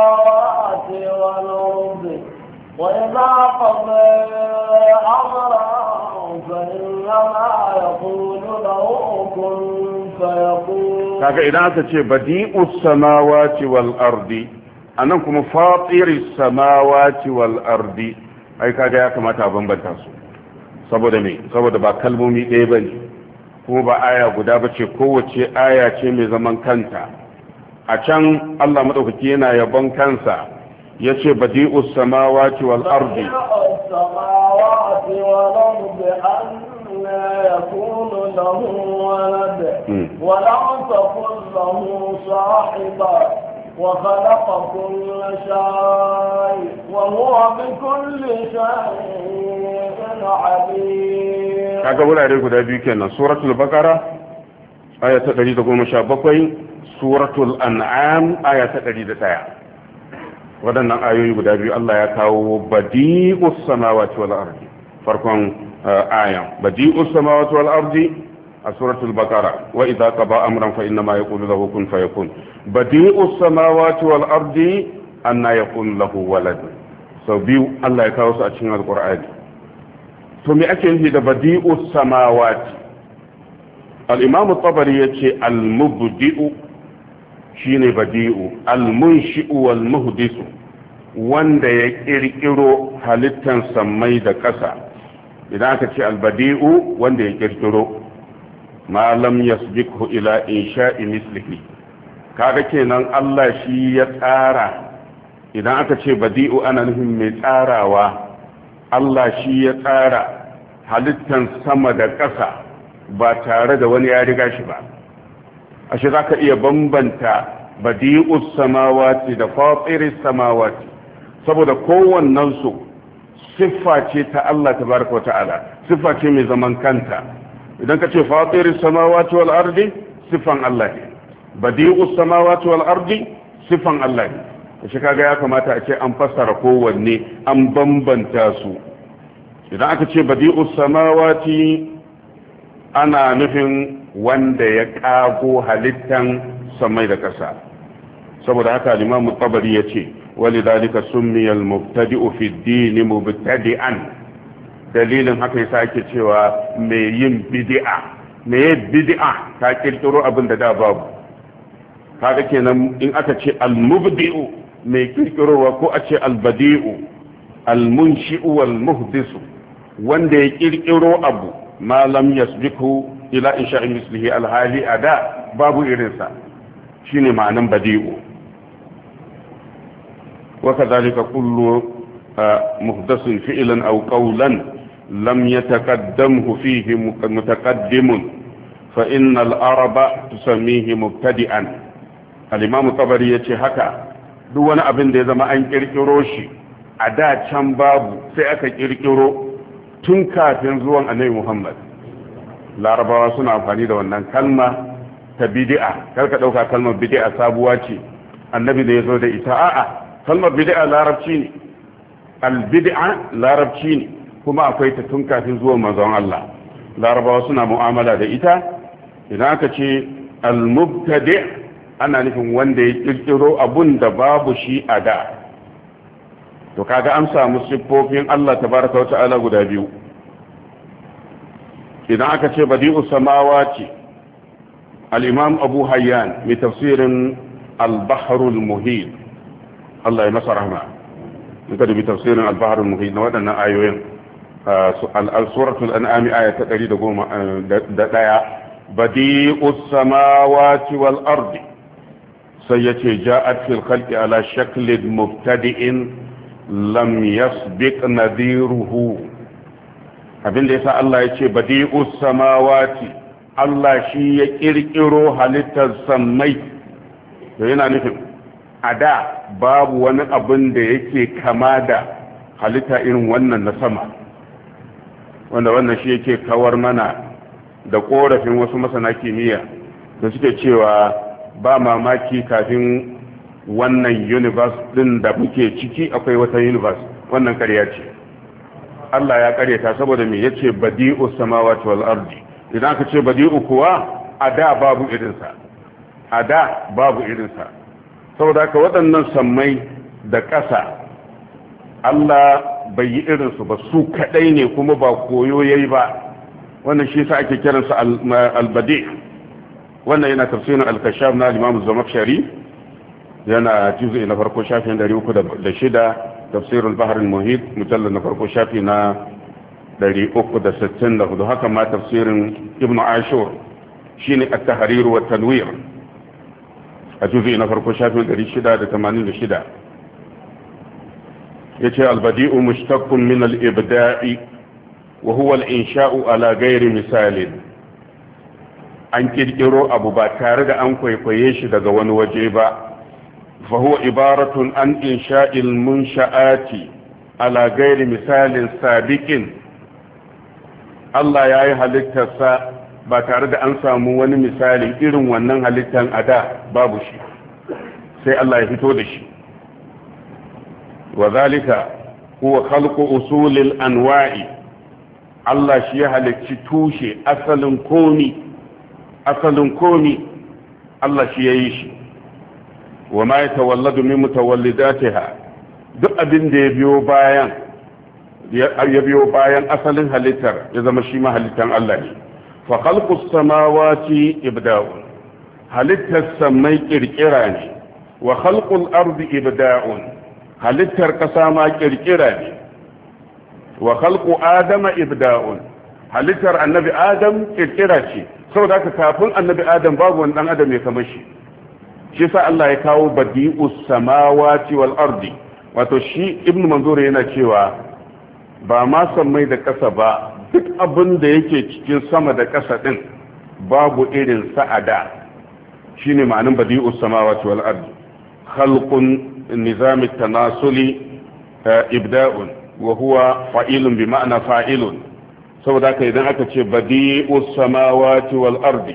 وإذا قضى أمرا فإنما يقول له كن فيكون kaga idan aka ce badi'us samawati wal ardi anan kuma fatiris samawati wal ardi ai kaga ya kamata a bambanta su saboda me saboda ba kalmomi ɗaya bane kuma ba aya guda bace kowace aya ce mai zaman kanta a can Allah madaukaki yana yabon kansa yace badi'us samawati wal ardi السماوات والأرض يكون له ولد ولم تكن له صاحبة وخلق كل شيء وهو بكل شيء عليم. kaga wurare guda biyu kenan suratul baqara aya ta ɗari da goma sha bakwai, suratul an'am aya ta ɗari da ɗaya. waɗannan ayoyi guda biyu Allah ya kawo badi'us samawati wal ardi farkon ayan badi'us samawati wal ardi a suratul baqara wa idza qada amran fa inna ma yaqulu lahu kun fayakun badi'us samawati wal ardi anna yakun lahu walad sau biyu Allah ya kawo su a cikin alqur'ani to me ake nufi da badi'us samawati al-imam at-tabari yace al-mubdi'u shine badi'u al-munshi'u wal muhdisu wanda ya kirkiro halittan sammai da ƙasa idan aka ce al-badi'u wanda ya kirkiro ma lam yasbiqhu ila insha'i mislihi kaga kenan Allah shi ya tsara idan aka ce badi'u ana nufin mai tsarawa Allah shi ya tsara halittan sama da ƙasa ba tare da wani ya riga shi ba ashe za ka iya bambanta badi'us samawati da fatiris samawati saboda kowannensu siffa ce ta Allah tabaraka wa ta'ala siffa ce mai zaman kanta idan ka ce fatiris samawati wal ardi siffan Allah ne badi'us samawati wal ardi siffan Allah ne ashe kaga ya kamata a ce an fassara kowanne an bambanta su idan aka ce badi'us samawati ana nufin wanda ya kago halittan samai da ƙasa saboda haka al-imam tabari yace walidhalika summiya al-mubtadi'u fi ad-din mubtadi'an dalilin haka yasa ake cewa mai yin bid'a mai bid'a ta kirkiro abin da da babu kaga kenan in aka ce al-mubdi'u mai kirkirowa ko a ce al-badi'u al-munshi'u wal muhdisu wanda ya kirkiro abu ma lam yasbiqhu ila insha'i mislihi alhali ada babu irinsa shine ma'anan badi'u wa kadhalika kullu muhdathin fi'lan aw qawlan lam yataqaddamhu fihi mutaqaddimun fa innal araba tusammihi mubtadi'an al-imam tabari yace haka duk wani abin da ya zama an kirkiro shi a da can babu sai aka kirkiro tun kafin zuwan annabi Muhammad larabawa suna amfani da wannan kalma ta bid'a kar ka dauka kalmar bid'a sabuwa ce annabi da yazo da ita a'a kalmar bid'a larabci ne al bid'a larabci ne kuma akwai ta tun kafin zuwan manzon Allah larabawa suna mu'amala da ita idan aka ce al mubtadi' ana nufin wanda ya kirkiro abun da babu shi a da to kaga an samu siffofin Allah tabaraka wa ta'ala guda biyu idan aka ce badi'us samawati al-imam abu hayyan mai tafsirin al-bahrul muhit Allah ya masa rahma in ka dubi tafsirin al-bahrul muhit na waɗannan ayoyin al-suratul an'am aya ta ɗari da ɗaya badi'us samawati wal ardi sai yace ja'at fil khalqi ala shaklin mubtadi'in lam yasbiq nadhiruhu abinda yasa Allah yace badi'us samawati Allah shi ya kirkiro halittar sammai to yana nufin a da babu wani abin da yake kama da halitta irin wannan na sama wanda wannan shi yake kawar mana da korafin wasu masana kimiyya da suke cewa ba mamaki kafin wannan universe din da muke ciki akwai wata universe wannan ƙarya ce Allah ya ƙaryata saboda me yace badi'us samawati wal ardi idan aka ce badi'u kuwa a da babu irinsa a da babu irinsa saboda haka waɗannan sammai da ƙasa Allah bai yi irinsu ba su kaɗai ne kuma ba koyo yayi ba wannan shi sa ake kiransa al-badi' wannan yana tafsirin al-kashaf na Imam Az-Zamakhshari yana juzu'i na farko shafi ɗari uku da shida tafsirul bahr al-muhit mujallad na farko shafi na ɗari uku da sittin da hudu haka ma tafsirin ibn ashur shine at-tahrir wa tanwir a juzu'i na farko shafi ɗari shida da tamanin da shida yace al-badi'u mushtaqqun min al-ibda'i wa huwa al-insha'u ala ghairi misalin an kirkiro abu ba tare da an kwaikwaye shi daga wani waje ba فهو عبارة عن إنشاء المنشآت على غير مثال سابق Allah ya yi halittarsa ba tare da an samu wani misali irin wannan halittar a da babu shi sai Allah ya fito da shi wa zalika huwa khalqu usulil anwa'i Allah shi ya halicci tushe asalin komi asalin komi Allah shi ya yi shi wa ma yatawalladu min mutawallidatiha duk abin da ya biyo bayan ya biyo bayan asalin halittar ya zama shi ma halittar Allah ne fa khalqus samawati ibda'un halittar samai kirkira ne wa khalqul ardi ibda'un halittar kasa ma kirkira ne wa khalqu adama ibda'un halittar annabi adam kirkira ce saboda haka kafin annabi adam babu wani dan adam ya kama shi shi sa Allah ya kawo badi'us samawati wal ardi wato shi ibnu manzur yana cewa ba ma sammai da ƙasa ba duk abin da yake cikin sama da ƙasa din babu irin sa'ada shine ma'anin badi'us samawati wal ardi khalqun nizam at-tanasuli ibda'un wa huwa fa'ilun bi ma'na fa'ilun saboda haka idan aka ce badi'us samawati wal ardi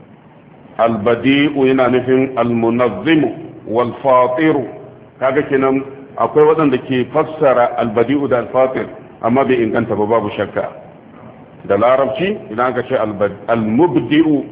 albadi'u yana nufin almunazzimu wal fatiru kaga kenan akwai waɗanda ke fassara albadi'u da alfatir amma bai inganta ba babu shakka da larabci idan aka ce almubdi'u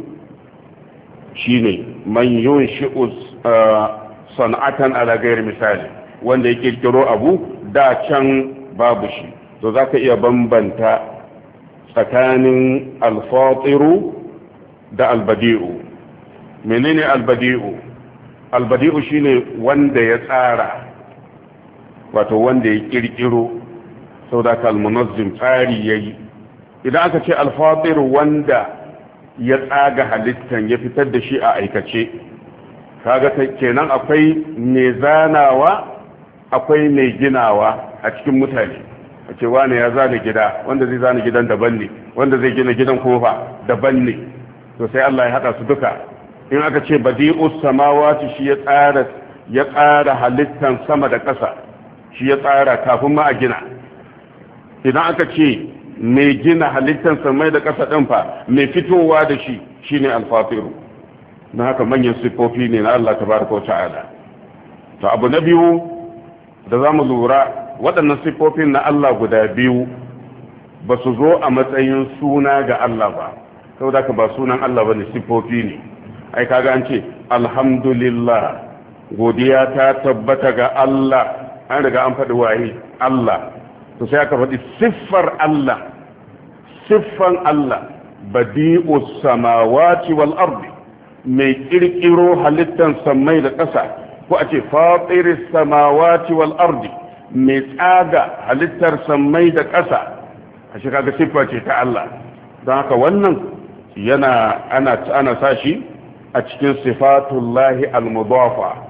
shine man yunshi'u san'atan ala ghairi misali wanda ya kirkiro abu da can babu shi to zaka iya bambanta tsakanin alfatiru da albadi'u menene albadi'u albadi'u shine wanda ya tsara wato wanda ya kirkiro saboda kalmunazzim tsari yayi idan aka ce alfatir wanda ya tsaga halittan ya fitar da shi a aikace kaga kenan akwai mai zanawa akwai mai ginawa a cikin mutane a ce wane ya zana gida wanda zai zana gidan daban ne wanda zai gina gidan kofa daban ne to sai Allah ya hada su duka in aka ce badi'us samawati shi ya tsara ya tsara halittan sama da ƙasa shi ya tsara kafin ma a gina idan aka ce mai gina halittan samai da ƙasa ɗin fa mai fitowa da shi shine alfatiru na haka manyan sifofi ne na Allah tabaraka wa ta'ala to abu na biyu da zamu lura waɗannan sifofin na Allah guda biyu ba su zo a matsayin suna ga Allah ba saboda ka ba sunan Allah bane sifofi ne ai kaga an ce alhamdulillah godiya ta tabbata ga Allah an riga an faɗi waye Allah to sai aka faɗi siffar Allah siffan Allah badi'us samawati wal ardi mai kirkiro halittan samai da ƙasa ko a ce fatiris samawati wal ardi mai tsaga halittar samai da ƙasa a shi kaga siffa ce ta Allah don haka wannan yana ana ana sashi a cikin sifatullahi al-mudafa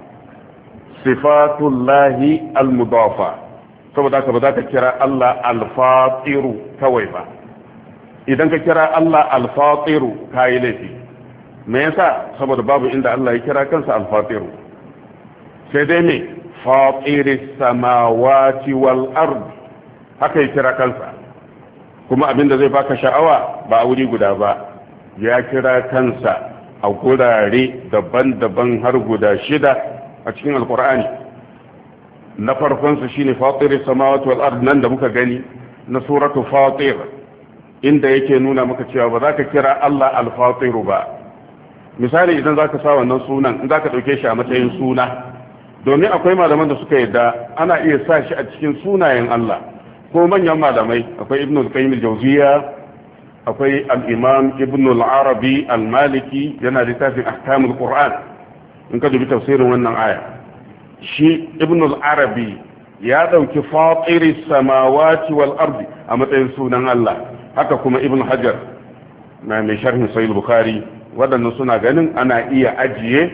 sifatullahi al-mudafa saboda haka ba za ka kira Allah al-fatiru kawai ba idan ka kira Allah al-fatiru kayi laifi me yasa saboda babu inda Allah ya kira kansa al-fatiru sai dai ne fatiris samawati wal ard haka ya kira kansa kuma abinda zai baka sha'awa ba a wuri guda ba ya kira kansa a gurare daban-daban har guda shida a cikin alkur'ani na farkonsa shine fatiris samawati wal ard nan da muka gani na suratu fatir inda yake nuna maka cewa ba za ka kira Allah al-fatiru ba misali idan za ka sa wannan sunan in za ka ɗauke shi a matsayin suna domin akwai malaman da suka yadda ana iya sa shi a cikin sunayen Allah ko manyan malamai akwai ibn al-qayyim al-jawziya akwai al-imam ibn al-arabi al-maliki yana littafin ahkam al-qur'an in ka dubi tafsirin wannan aya shi ibn al-arabi ya dauki fatiris samawati wal ardi a matsayin sunan Allah haka kuma ibn hajar na mai sharhin sahih bukhari wadannan suna ganin ana iya ajiye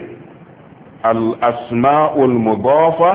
al-asma'ul mudafa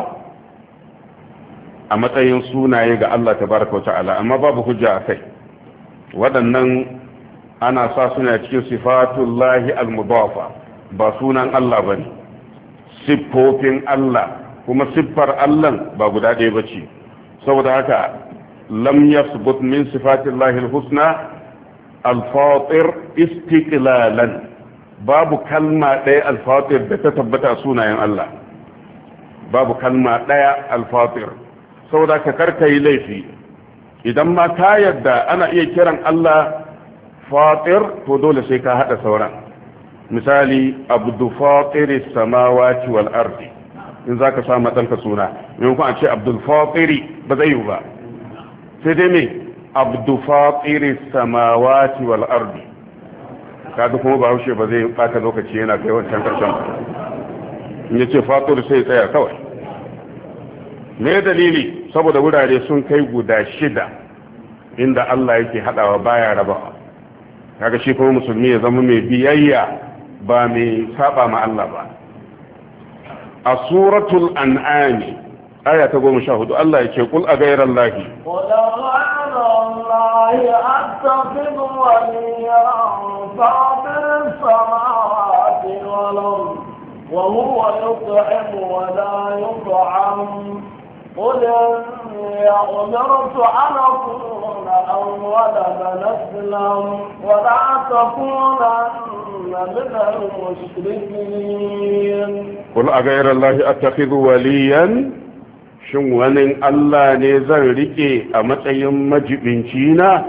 a matsayin sunaye ga Allah tabaraka wa ta'ala amma babu hujja akai waɗannan ana sa suna cikin sifatullahi al-mudafa ba sunan Allah bane siffofin Allah kuma siffar Allah ba guda ɗaya bace saboda haka lam yasbut min sifatillahi al-husna al-fatir istiqlalan babu kalma ɗaya al-fatir da ta tabbata sunayen Allah babu kalma ɗaya al-fatir saboda ka karka yi laifi idan ma ka yadda ana iya kiran Allah fatir to dole sai ka hada sauran misali abdu fatiri samawati wal ardi in zaka sa madanka suna maimakon a ce abdul fatiri ba zai yi ba sai dai me abdu fatiri samawati wal ardi kaga kuma ba haushe ba zai bata lokaci yana kai wancan karshen in yace fatir sai tsaya kawai me dalili saboda wurare sun kai guda shida inda Allah yake hadawa baya raba kaga shi kuma musulmi ya zama mai biyayya ba mai saba ma Allah ba a suratul an'am aya ta goma sha hudu Allah yake kul a gairan lahi qul allahi attakhidhu waliyan fatir samawati wal ard wa huwa yut'imu wa la yut'am قل إني أمرت أن أكون أول من أسلم ولا تكونن من المشركين قل أغير الله أتخذ وليا shin wani Allah ne zan rike a matsayin majibinci na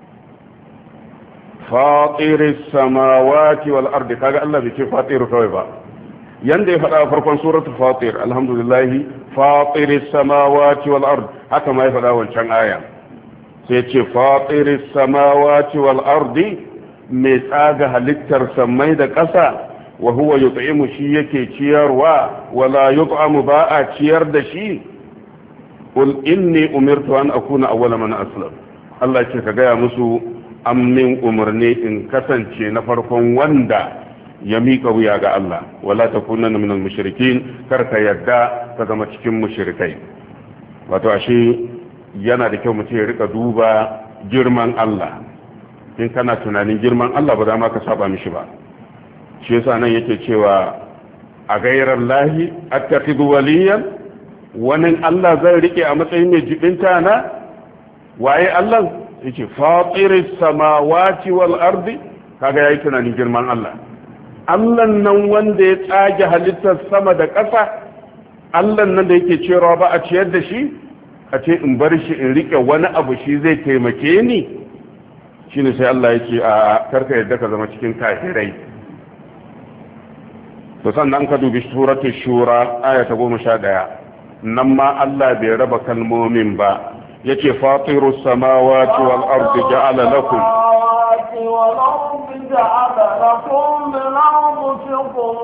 fatiris samawati wal ardi kaga Allah bai ce fatiru kawai ba yanda ya faɗa a farkon suratul fatir alhamdulillah fatiris samawati wal ard haka ma ya faɗa wancan aya sai ce fatiris samawati wal ardi mai tsaga halittar samai da ƙasa wa huwa yut'imu shi yake ciyarwa wala yut'amu ba a ciyar da shi qul inni umirtu an akuna awwala man aslam Allah ce ka gaya musu ammin umarni in kasance na farkon wanda ya miƙa wuya ga Allah wala takunanna minal mushrikin karka yadda ka zama cikin mushrikai wato ashe yana da kyau mutum ya rika duba girman Allah in kana tunanin girman Allah ba za ma ka saba mishi ba shi yasa nan yake cewa a gairar lahi attakhidhu waliyan wani Allah zai rike a matsayin mai jibinta na waye Allah yake fatiris samawati wal ardi kaga yayi tunanin girman Allah Allah nan wanda ya tsage halittar sama da ƙasa Allah nan da yake cewa ba a ciyar da shi a ce in bar shi in rike wani abu shi zai taimake ni shine sai Allah yake a karka yadda ka zama cikin kafirai to sannan ka dubi suratul shura aya ta goma sha ɗaya nan ma Allah bai raba kalmomin ba yace fatirus samawati wal ardi ja'ala lakum والأرض جعل لكم من أنفسكم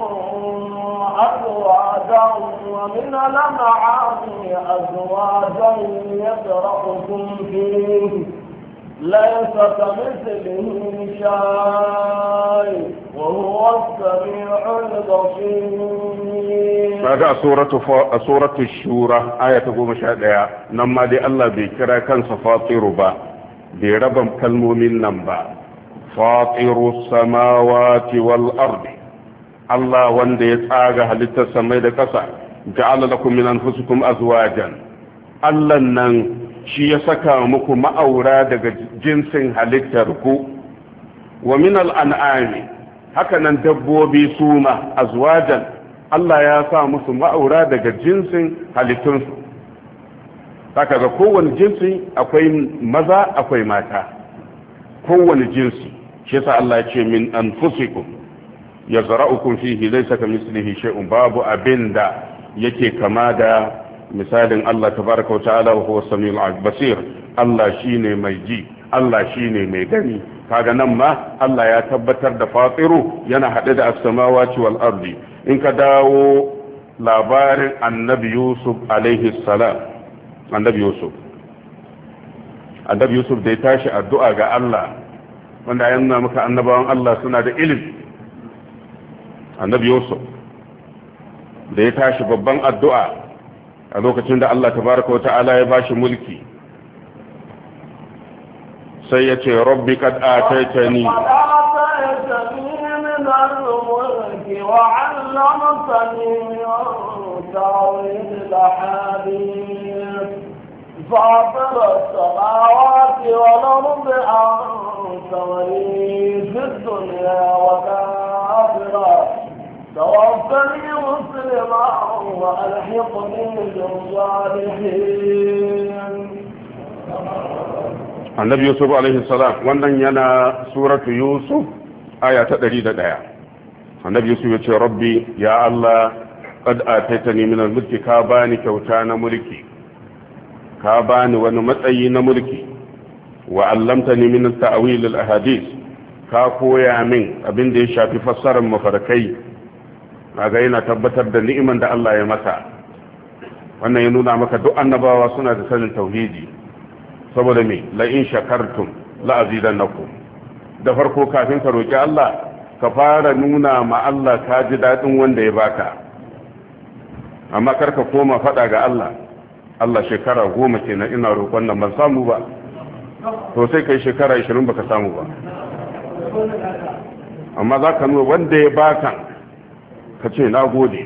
أزواجا ومن الأنعام أزواجا يذرأكم فيه ليس كمثله شيء وهو السميع البصير. هذا سورة سورة الشورى آية تقول مشاهدة نما دي الله بكرا كان فاطر با bai raba kalmomin nan ba fatiru samawati wal ardi Allah wanda ya tsaga halittar samai da ƙasa ja'ala lakum min anfusikum azwajan Allah nan shi ya saka muku ma'aura daga jinsin halittar ku wa min al an'ami haka nan dabbobi suma azwajan Allah ya sa musu ma'aura daga jinsin halittunsu haka ga kowane jinsi akwai maza akwai mata kowane jinsi shi yasa Allah ya ce min anfusikum yazra'ukum fihi laysa kamithlihi shay'un babu abinda yake kama da misalin Allah tabaraka wa ta'ala wa huwa samiul basir Allah shine mai ji Allah shine mai gani kaga nan ma Allah ya tabbatar da fatiru yana hade da as-samawati wal ardi in ka dawo labarin annabi Yusuf alaihi salam annabi yusuf annabi yusuf da ya tashi addu'a ga Allah wanda ya nuna maka annabawan Allah suna da ilimi annabi yusuf da ya tashi babban addu'a a lokacin da Allah tabaraka wata'ala ya bashi mulki sai ya ce rabbi qad ataitani وعلمتني من تأويل الأحاديث فاطر السماوات والأرض أنت ثمري في الدنيا والآخرة توفني مسلما وألحقني بالصالحين. النبي يوسف عليه السلام wannan yana suratu Yusuf aya ta ɗari da ɗaya. annabi Yusuf ya ce rabbi ya Allah qad ataitani min al-mulki ka bani kyauta na mulki ka bani wani matsayi na mulki wa allamtani min ta'wil al-ahadith ka koya min abin da ya shafi fassarar mafarkai kaga yana tabbatar da ni'iman da Allah ya masa. wannan ya nuna maka duk annabawa suna da sanin tauhidi saboda me la in shakartum la azidannakum da farko kafin ka roki Allah ka fara nuna ma Allah ka ji dadin wanda ya baka, amma karka koma fada ga Allah Allah shekara goma kenan ina roƙon nan ban samu ba, to sai kai shekara ashirin baka samu ba. amma za ka nuna wanda ya baka ka ce na gode,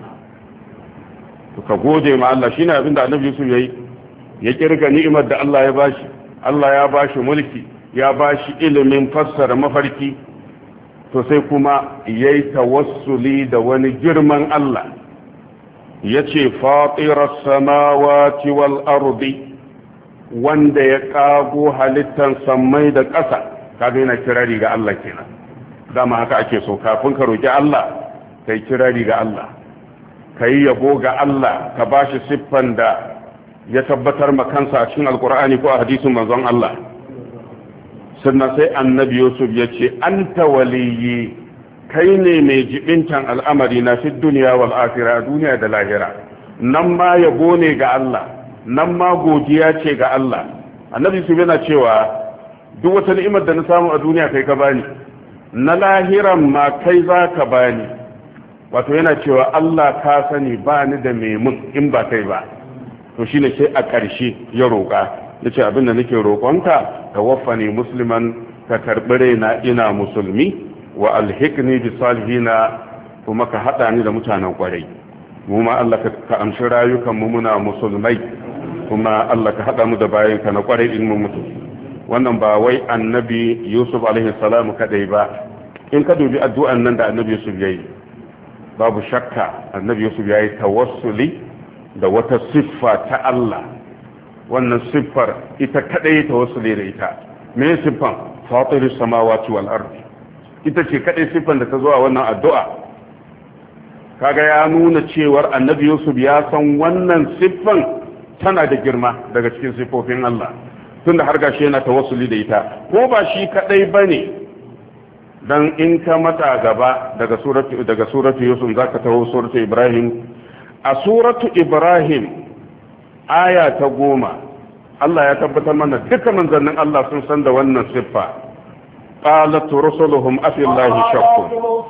ka gode ma Allah. shine abinda annabi Yusuf yayi, ya kirga ni'imar da Allah ya bashi. Allah ya bashi mulki, ya bashi ilimin fassara mafarki, to sai kuma yayi tawassuli da wani girman Allah. yace fatiras samawati wal ardi, wanda ya kago halittan sammai da ƙasa. kaga yana kirari ga Allah kenan. dama haka ake so, kafin ka roki Allah kai kirari ga Allah, kai yabo ga Allah, ka bashi siffan da ya tabbatar ma kansa a cikin alkur'ani ko a hadisin manzon Allah. sannan sai annabi Yusuf ya ce anta waliyyi, kai ne mai jibintan al'amari na fi duniya wal akhirah, duniya da lahira. nan ma yabo ne ga Allah, nan ma godiya ce ga Allah. annabi Yusuf yana cewa duk wata ni'imar da na samu a duniya kai ka bani, na lahiran ma kai za ka bani. wato yana cewa Allah ka sani ba ni da mai mun in ba kai ba. to shine sai a ƙarshe ya roƙa, yace abin da nake roƙonka tawaffani musliman, ka karɓi raina ina musulmi, wa alhiqni bi salihina, kuma ka hada ni da mutanen kwarai. mu ma Allah ka amshi rayukan mu muna musulmai, kuma Allah ka hada mu da bayanka na kwarai in mu mutu. wannan ba wai annabi Yusuf alaihi salam kadai ba, in ka dubi addu'an nan da annabi Yusuf yayi, babu shakka annabi Yusuf yayi tawassuli da wata siffa ta Allah. wannan siffar ita kadai tawassuli da ita. me siffan? fatiris samawati wal ardi, ita ce kadai siffan da ta zo a wannan addu'a. kaga ya nuna cewar annabi Yusuf ya san wannan siffan tana da girma daga cikin siffofin Allah, tunda har gashi yana tawassuli da ita. ko ba shi kadai bane, dan in ka mata gaba daga suratu daga suratu Yusuf zaka taho suratu Ibrahim. a suratu Ibrahim aya ta goma Allah ya tabbatar mana duka manzannin Allah sun san da wannan siffa. qalat rusuluhum afillahi shakkun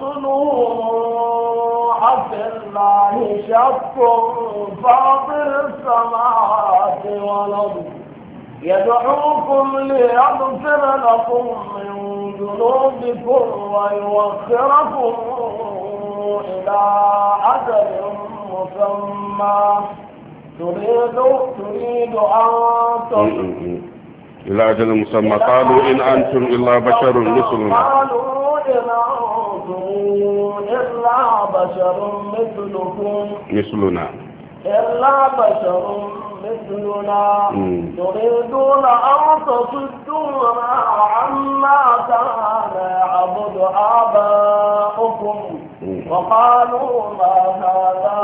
afillahi shakkun fatir samawati wal ardi يدعوكم ليغفر لكم من ذنوبكم ويوخركم إلى أجل مسمى تريد تريد أن تصل إلى أجل مسمى قالوا إن أنتم إلا بشر مثلنا قالوا إن أنتم إلا بشر مثلكم مثلنا إلا بشر مثلنا تريدون أن تصدونا عما كان يعبد آباؤكم وقالوا ما هذا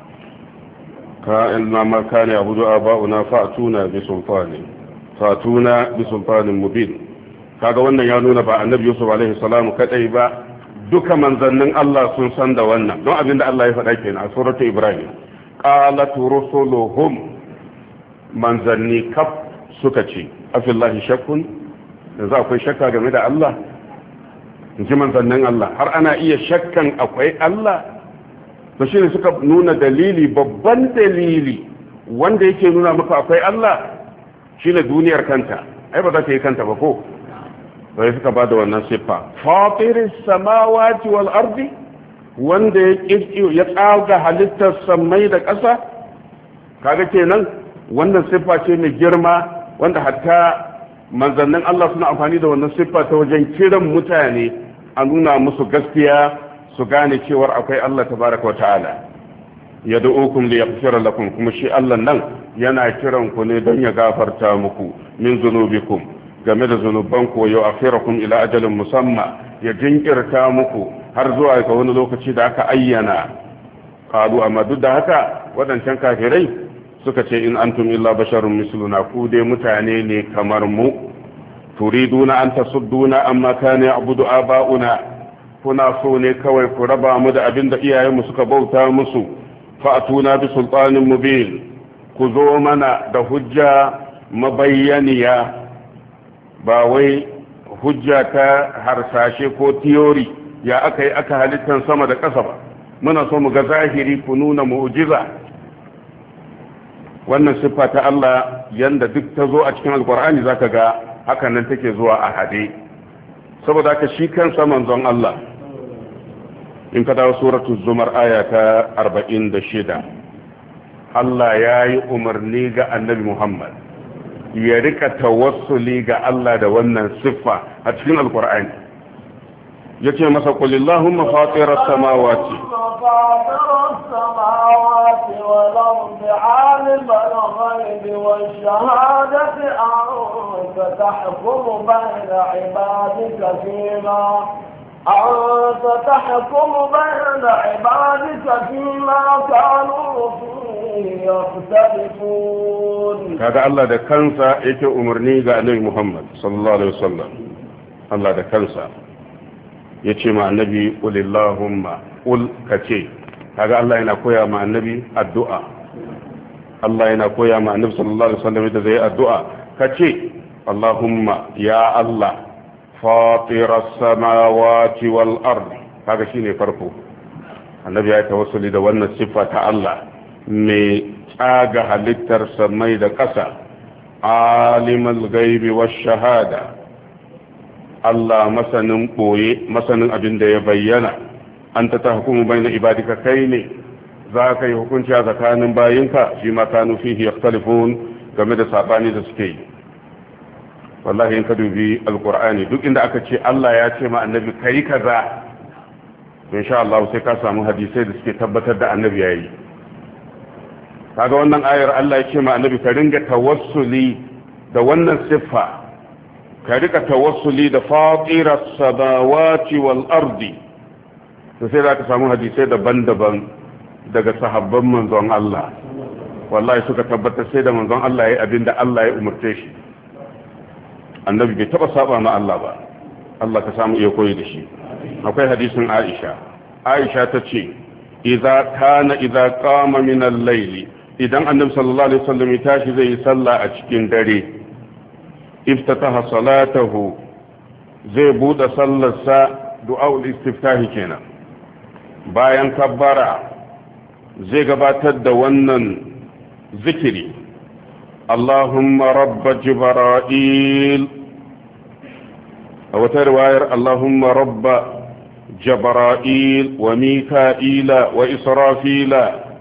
كائنما كان يعبد آباؤنا فأتونا بسلطان فأتونا بسلطان مبين. kaga wannan ya nuna ba annabi Yusuf alaihi salam kadai ba, duka manzannin Allah sun san da wannan, don abinda Allah ya faɗa kenan a suratul Ibrahim. qalat rusuluhum, manzanni kaf suka ce afillahi shakkun, yanzu akwai shakka game da Allah? in ji manzannin Allah, har ana iya shakkan akwai Allah? to shi ne suka nuna dalili, babban dalili wanda yake nuna maka akwai Allah shi ne duniyar kanta. ai ba za ta yi kanta ba ko? sai suka ba da wannan siffa, fatiris samawati wal ardi, wanda ya kirkiyo ya tsaga halittar sammai da ƙasa. kaga kenan wannan siffa ce mai girma wanda hatta manzannin Allah suna amfani da wannan siffa ta wajen kiran mutane a nuna musu gaskiya su gane cewar akwai Allah tabaraka wa ta'ala yad'ukum li yaghfira lakum kuma shi Allah nan yana kiran ku ne don ya gafarta muku min zunubikum game da zunubanku ya akhirakum ila ajalin musamma ya jinkirta muku har zuwa ga wani lokaci da aka ayyana qalu amma duk da haka wadancan kafirai suka ce in antum illa basharun misluna ku dai mutane ne kamar mu turiduna an tasudduna amma kana ya'budu aba'una kuna so ne kawai ku raba mu da abinda iyayenmu suka bauta musu fa'atuna bi sultanin mubin ku zo mana da hujja mabayyaniya ba wai hujja ta harsashe ko tiyori ya aka yi aka halittar sama da ƙasa ba muna so mu ga zahiri ku nuna mu'jiza wannan siffa ta Allah yanda duk ta zo a cikin alkur'ani zaka ga hakan nan take zuwa a hade saboda haka shi kansa manzon Allah in ka dawo suratul zumar aya ta arba'in da shida Allah ya yi umarni ga annabi Muhammad ya rika tawassuli ga Allah da wannan siffa a cikin alkur'ani yace masa qul illahumma fatiras samawati fatiras samawati wal ardi alimul ghaibi wash shahadati anta tahkumu bayna ibadika fima أنت تحكم بين عبادك فيما كانوا فيه يختلفون هذا الله ده كنسا يكي أمرني قال النبي محمد صلى الله عليه وسلم الله ده كنسا يكي مع النبي قل اللهم قل كتي هذا الله ينقويا مع النبي الدعاء الله ينقويا مع النبي صلى الله عليه وسلم زي الدعاء كتي اللهم يا الله فاطر السماوات والأرض هذا شيء فرقه النبي ya tawassuli da wannan siffa ta Allah mai tsaga halittar samai da ƙasa alimul ghaibi wash shahada Allah masanin boye masanin abin da ya bayyana anta tahkumu baina ibadika kai ne za ka yi hukunci a tsakanin bayinka shi ma kanu fihi yakhtalifun game da sabani da suke yi wallahi in ka dubi alkur'ani duk inda aka ce Allah ya ce ma annabi kai kaza insha Allah sai ka samu hadisai da suke tabbatar da annabi yayi kaga wannan ayar Allah ya ce ma annabi ka ringa tawassuli da wannan siffa ka rika tawassuli da fatiras samawati wal ardi to sai za ka samu hadisai daban-daban daga sahabban manzon Allah wallahi suka tabbatar sai da manzon Allah yayi abinda Allah ya umurce shi annabi bai taba saba ma Allah ba Allah ka samu iya koyi da shi akwai hadisin Aisha Aisha ta ce idza kana idza qama min al-layl idan annabi sallallahu alaihi wasallam ya tashi zai yi sallah a cikin dare iftataha salatahu zai bude sallarsa du'aul istiftahi kenan bayan kabbara zai gabatar da wannan zikiri اللهم رب جبرائيل أو رواية اللهم رب جبرائيل وميكائيل وإسرافيل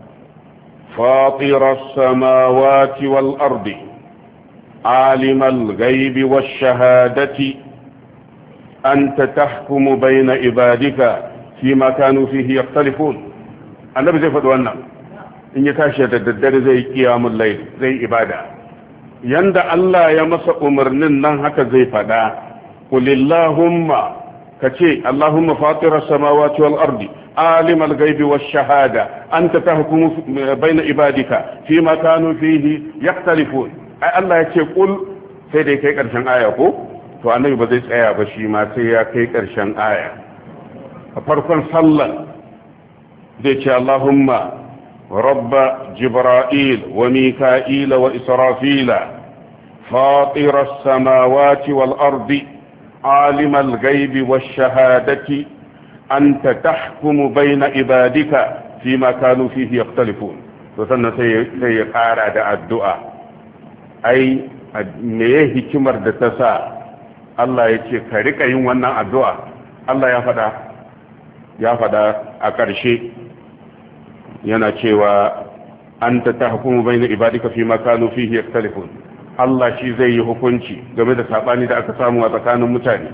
فاطر السماوات والأرض عالم الغيب والشهادة أنت تحكم بين عبادك فيما كانوا فيه يختلفون النبي زي فدوانا إن يتاشي تددر زي قيام الليل زي إبادة yanda Allah ya masa umarnin nan haka zai fada kulillahumma kace Allahumma fatiras samawati wal ardi alimal ghaibi wash shahada anta tahkumu baina ibadika fima kanu fihi yaktalifun ai Allah yace kul sai dai kai karshen aya ko to annabi ba zai tsaya ba shi ma sai ya kai karshen aya a farkon sallar zai ce Allahumma رب جبرائيل وميكائيل وإسرافيل فاطر السماوات والأرض عالم الغيب والشهادة أنت تحكم بين عبادك فيما كانوا فيه يختلفون وسنة سيقارع الدعاء أي ميه كمر دتسا الله يتي كاريك يوانا الدعاء الله يفدا يفدا أكرشي yana cewa an ta tahkumu bayna ibadika fi ma kanu fihi yaktalifun Allah shi zai yi hukunci game da sabani da aka samu a tsakanin mutane.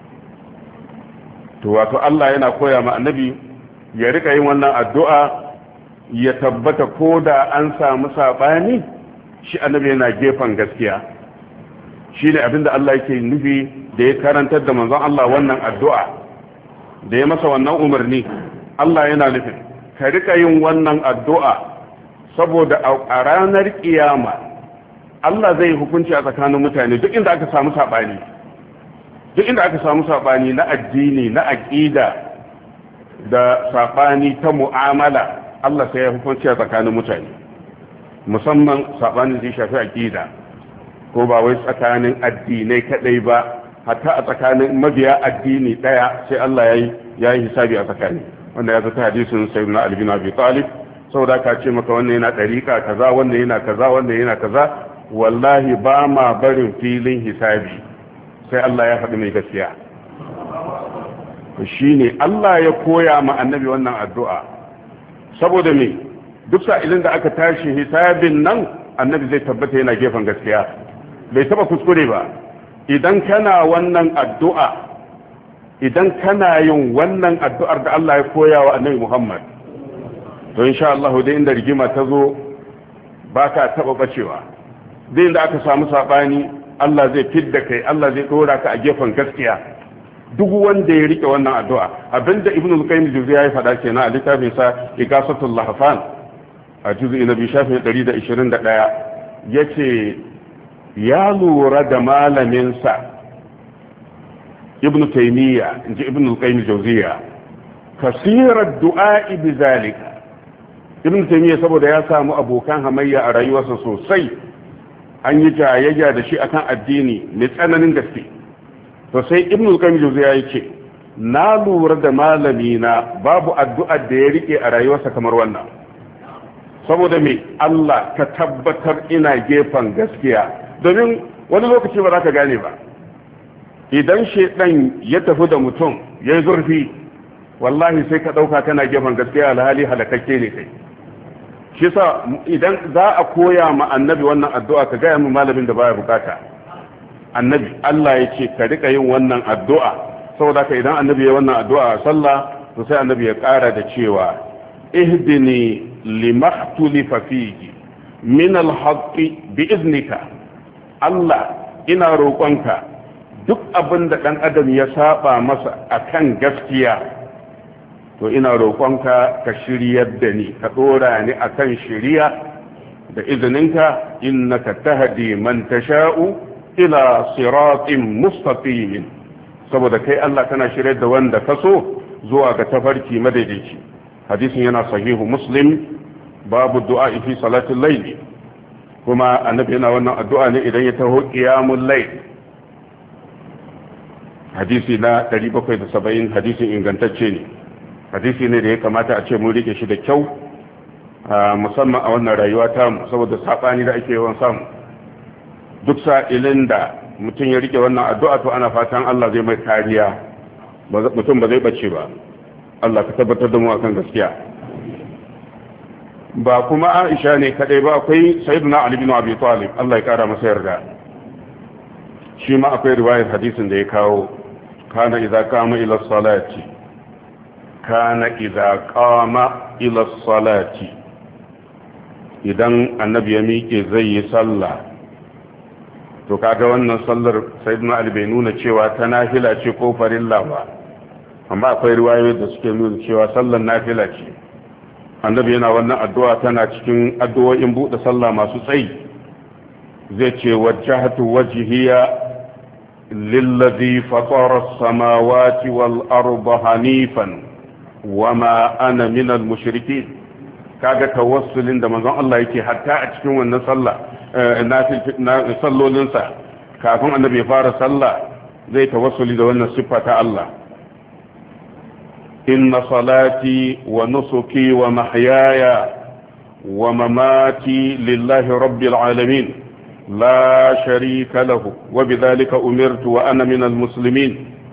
To wato Allah yana koya ma annabi ya rika yin wannan addu'a ya tabbata ko da an samu sabani shi annabi yana gefen gaskiya. Shi ne abinda Allah yake nufi da ya karantar da manzon Allah wannan addu'a da ya masa wannan umarni. Allah yana nufin ka rika yin wannan addu'a saboda a ranar kiyama Allah zai hukunci a tsakanin mutane duk inda aka samu sabani duk inda aka samu sabani na addini na aqida da sabani ta mu'amala Allah sai ya hukunci a tsakanin mutane, musamman sabanin da shafi aqida ko ba wai tsakanin addinai kadai ba, hatta a tsakanin mabiya addini daya sai Allah yayi yayi hisabi a tsakani. Wanda ya zata hadisin sayyidina Ali bin Abi Talib, saboda ka ce maka wannan yana dariƙa kaza wannan yana kaza wannan yana kaza, wallahi ba ma barin filin hisabi sai Allah ya faɗi mai gaskiya. Shine Allah ya koya ma annabi wannan addu'a saboda me duk sa'ilin da aka tashi hisabin nan annabi zai tabbata yana gefen gaskiya, bai taba kuskure ba. Idan kana wannan addu'a idan kana yin wannan addu'ar da Allah ya koya wa annabi Muhammad, to insha Allah dai inda rigima ta zo ba ka taba bacewa, dai inda aka samu sabani Allah zai fidda kai, Allah zai dora ka a gefen gaskiya. Duk wanda ya rike wannan addu'a, abinda Ibn al-Qayyim al-Jawziyya ya faɗa kenan a littafin sa Igasatul Lahfan a juz'i na biyu shafin ɗari da ishirin da ɗaya, yace ya lura da malamin sa Ibn Taymiyyah, inji Ibn al-Qayyim al-Jawziyya, kasirar du'a bi zalika. Ibn Taymiyyah saboda ya samu abokan hamayya a rayuwarsa sosai, an yi jayayya da shi akan addini mai tsananin gaske. To sai Ibn al-Qayyim al-Jawziyya yace na lura da malami na babu addu'ar da ya rike a rayuwarsa kamar wannan. Saboda me Allah ka tabbatar ina gefen gaskiya, domin wani lokaci ba za ka gane ba. Idan shedan ya tafi da mutum ya yi zurfi, wallahi sai ka ɗauka kana gefen gaskiya alhali halakakke ne kai. Shi sa idan za a koya ma annabi wannan addu'a ka gaya min malamin da baya bukata. Annabi Allah ya ce ka rika yin wannan addu'a, saboda ka idan annabi ya wannan addu'a a sallah, to sai annabi ya ƙara da cewa ihdini limaktulifa fihi min alhaqqi bi iznika. Allah ina roƙonka duk abin da ɗan adam ya saba masa akan gaskiya, to ina roƙonka ka shiryar da ni, ka ɗora ni akan shiriya da izininka, innaka tahdi man tasha'u ila siratin mustaqim. Saboda kai Allah kana shiryar da wanda ka so zuwa ga tafarki madaidaici. Hadisin yana sahihu Muslim, babu du'a fi salatil layl, kuma annabi yana wannan addu'a ne idan ya taho qiyamul layl. Hadisi na ɗari bakwai da saba'in, hadisin ingantacce ne, hadisi ne da ya kamata a ce mun rike shi da kyau, musamman a wannan rayuwa ta mu, saboda sabani da ake yawan samu. Duk sa'ilin da mutum ya rike wannan addu'a to ana fatan Allah zai mai kariya, mutum ba zai bace ba. Allah ka tabbatar da mu akan gaskiya. Ba kuma Aisha ne kadai ba, akwai Sayyidina Ali bin Abi Talib, Allah ya kara masa yarda. Shi ma akwai riwayar hadisin da ya kawo, kana idza qama ila salati kana idza qama ila salati idan annabi ya miƙe zai yi sallah, to kaga wannan sallar Sayyidina Ali bai nuna cewa ta nafila ce ko farilla ba, amma akwai riwayoyi da suke nuna cewa sallar nafila ce. Annabi yana wannan addu'a tana cikin addu'o'in buɗe sallah masu tsayi. Zai ce wajjahatu wajhiya lillazi fatara as-samawati wal arda hanifan wama ana minal mushrikin. Kaga tawassulin da manzon Allah yake hatta a cikin wannan sallah na sallolinsa kafin annabi ya fara sallah zai tawassuli da wannan siffa ta Allah. إن صلاتي ونسكي ومحياي ومماتي لله رب العالمين لا شريك له وبذلك أمرت وأنا من المسلمين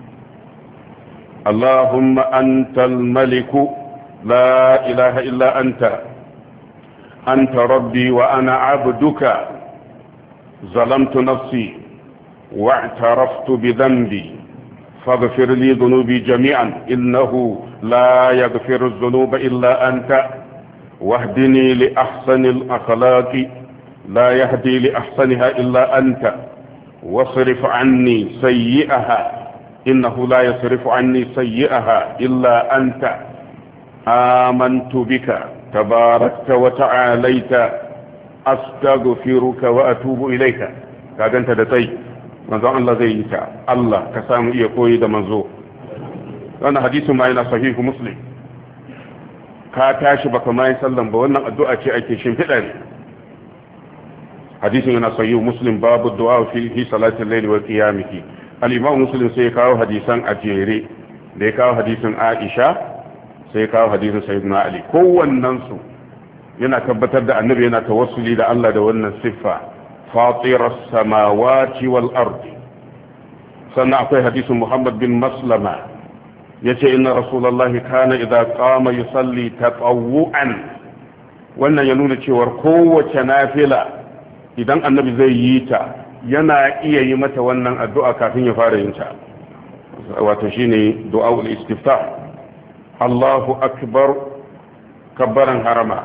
اللهم أنت الملك لا إله إلا أنت أنت ربي وأنا عبدك ظلمت نفسي واعترفت بذنبي فاغفر لي ذنوبي جميعا إنه لا يغفر الذنوب إلا أنت واهدني لأحسن الأخلاق لا يهدي لأحسنها إلا أنت واصرف عني سيئها إنه لا يصرف عني سيئها إلا أنت آمنت بك تباركت وتعاليت أستغفرك وأتوب إليك kaga ta da tsayi manzon Allah zai yi ta Allah ka samu iya koyi da manzo wannan hadisin ma yana sahihu muslim ka tashi baka mai sallan ba wannan addu'a ce ake shimfiɗa ne hadisin yana sahihu muslim babu du'a fi salatil layli wa qiyamihi al-imam muslim sai ya kawo hadisan a jere da ya kawo hadisin Aisha sai ya kawo hadisin sayyidina Ali kowannen su yana tabbatar da annabi yana tawassuli da Allah da wannan siffa فاطر السماوات والأرض سنة أقوي حديث محمد بن مسلمة يتي إن رسول الله كان إذا قام يصلي تطوعا وأن ينون تشور قوة نافلة إذن النبي زي ييتا ينا إيا يمت وأن الدعاء كافين يفارينتا وتشيني دعاء الاستفتاح الله أكبر كبرا حرما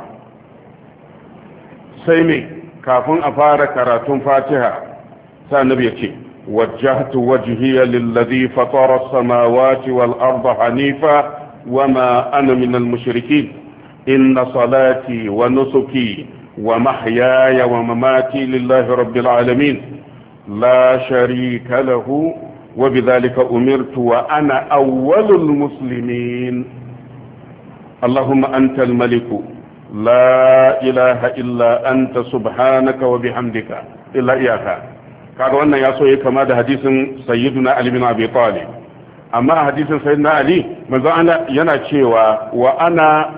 سيمي kafin a fara karatun fatiha sai annabi ya ce wajjahtu wajhiya lillazi fatara as-samawati wal arda hanifa wama ana minal mushrikeen inna salati wa nusuki wa mahyaya wa mamati lillahi rabbil alamin la sharika lahu wa bidhalika umirtu wa ana awwalul muslimin allahumma antal maliku la ilaha illa anta subhanaka wa bihamdika illa iyaka kaga wannan ya so ya kama da hadisin sayyiduna ali bin abi talib amma hadisin sayyidina ali manzo ana yana cewa wa ana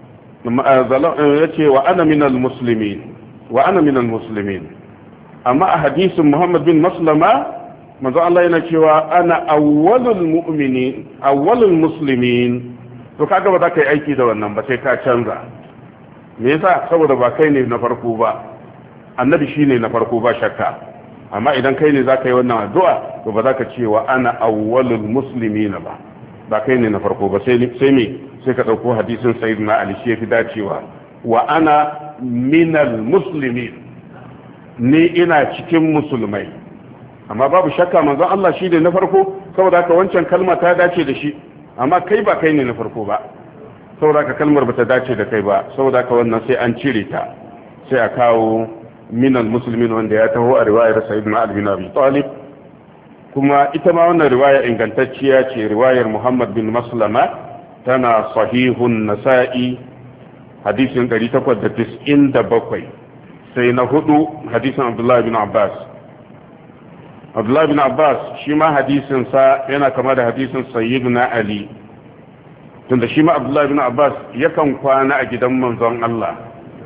yace wa ana minal muslimin wa ana minal muslimin amma a hadisin muhammad bin maslama manzo Allah yana cewa ana awwalul mu'minin awwalul muslimin to kaga ba za ka yi aiki da wannan ba sai ka canza me yasa saboda ba kai ne na farko ba annabi shine na farko ba shakka amma idan kai ne zaka yi wannan addu'a to ba zaka ce wa ana awwalul muslimin ba ba kai ne na farko ba sai sai me sai ka dauko hadisin sayyidina ali shi yafi dacewa wa ana minal muslimin ni ina cikin musulmai amma babu shakka manzon Allah shine na farko saboda haka wancan kalma ta dace da shi amma kai ba kai ne na farko ba saboda ka kalmar bata dace da kai ba saboda ka wannan sai an cire ta sai a kawo minal muslimin wanda ya taho a riwayar sayyidina Ali bin Abi Talib kuma ita ma wannan riwaya ingantacciya ce riwayar Muhammad bin Maslama tana sahihun Nasa'i hadisin ɗari takwas da tis'in da bakwai sai na hudu hadisin Abdullah bin Abbas Abdullah bin Abbas shi ma hadisin sa yana kama da hadisin sayyidina Ali tunda shi ma abdullahi bin abbas yakan kwana a gidan manzon Allah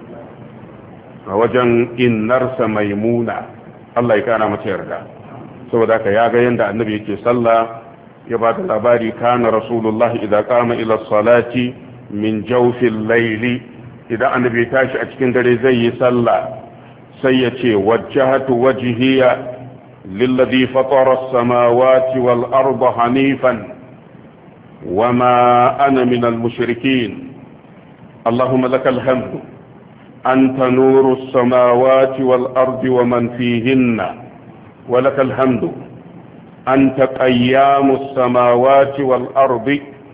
a wajen innarsa maimuna Allah ya kana mata yarda saboda haka ya ga yanda annabi yake sallah ya ba da labari kana rasulullahi idza qama ila salati min jawfil layli idan annabi ya tashi a cikin dare zai yi sallah sai ya ce wajjahatu wajhiya lilladhi fatara as-samawati wal arda hanifan وما أنا من المشركين اللهم لك الحمد أنت نور السماوات والأرض ومن فيهن ولك الحمد أنت قيام السماوات والأرض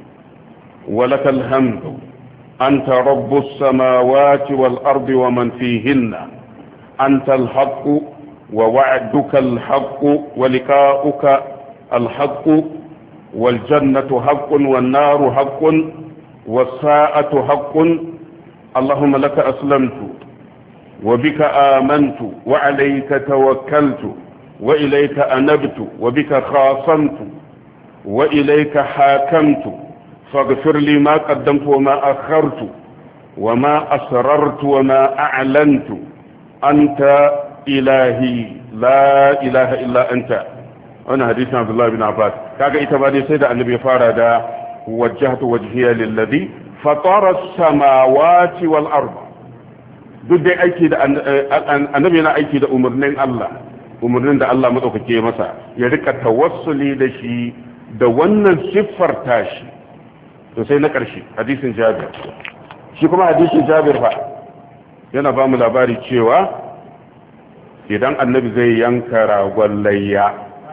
ولك الحمد أنت رب السماوات والأرض ومن فيهن أنت الحق ووعدك الحق ولقاؤك الحق والجنة حق والنار حق والساعة حق اللهم لك أسلمت وبك آمنت وعليك توكلت وإليك أنبت وبك خاصمت وإليك حاكمت فاغفر لي ما قدمت وما أخرت وما أسررت وما أعلنت أنت إلهي لا إله إلا أنت أنا حديث عبد الله بن عباس كاجا إتبادي سيدة النبي فارد وجهت وجهي للذي فطر السماوات والأرض duk dai aiki da annabi yana aiki da umarnin Allah umarnin da Allah madaukake masa ya rika tawassuli da shi da wannan siffar tashi. To sai na ƙarshe hadisin Jabir, shi kuma hadisin Jabir fa yana ba mu labari cewa idan annabi zai yanka ragon layya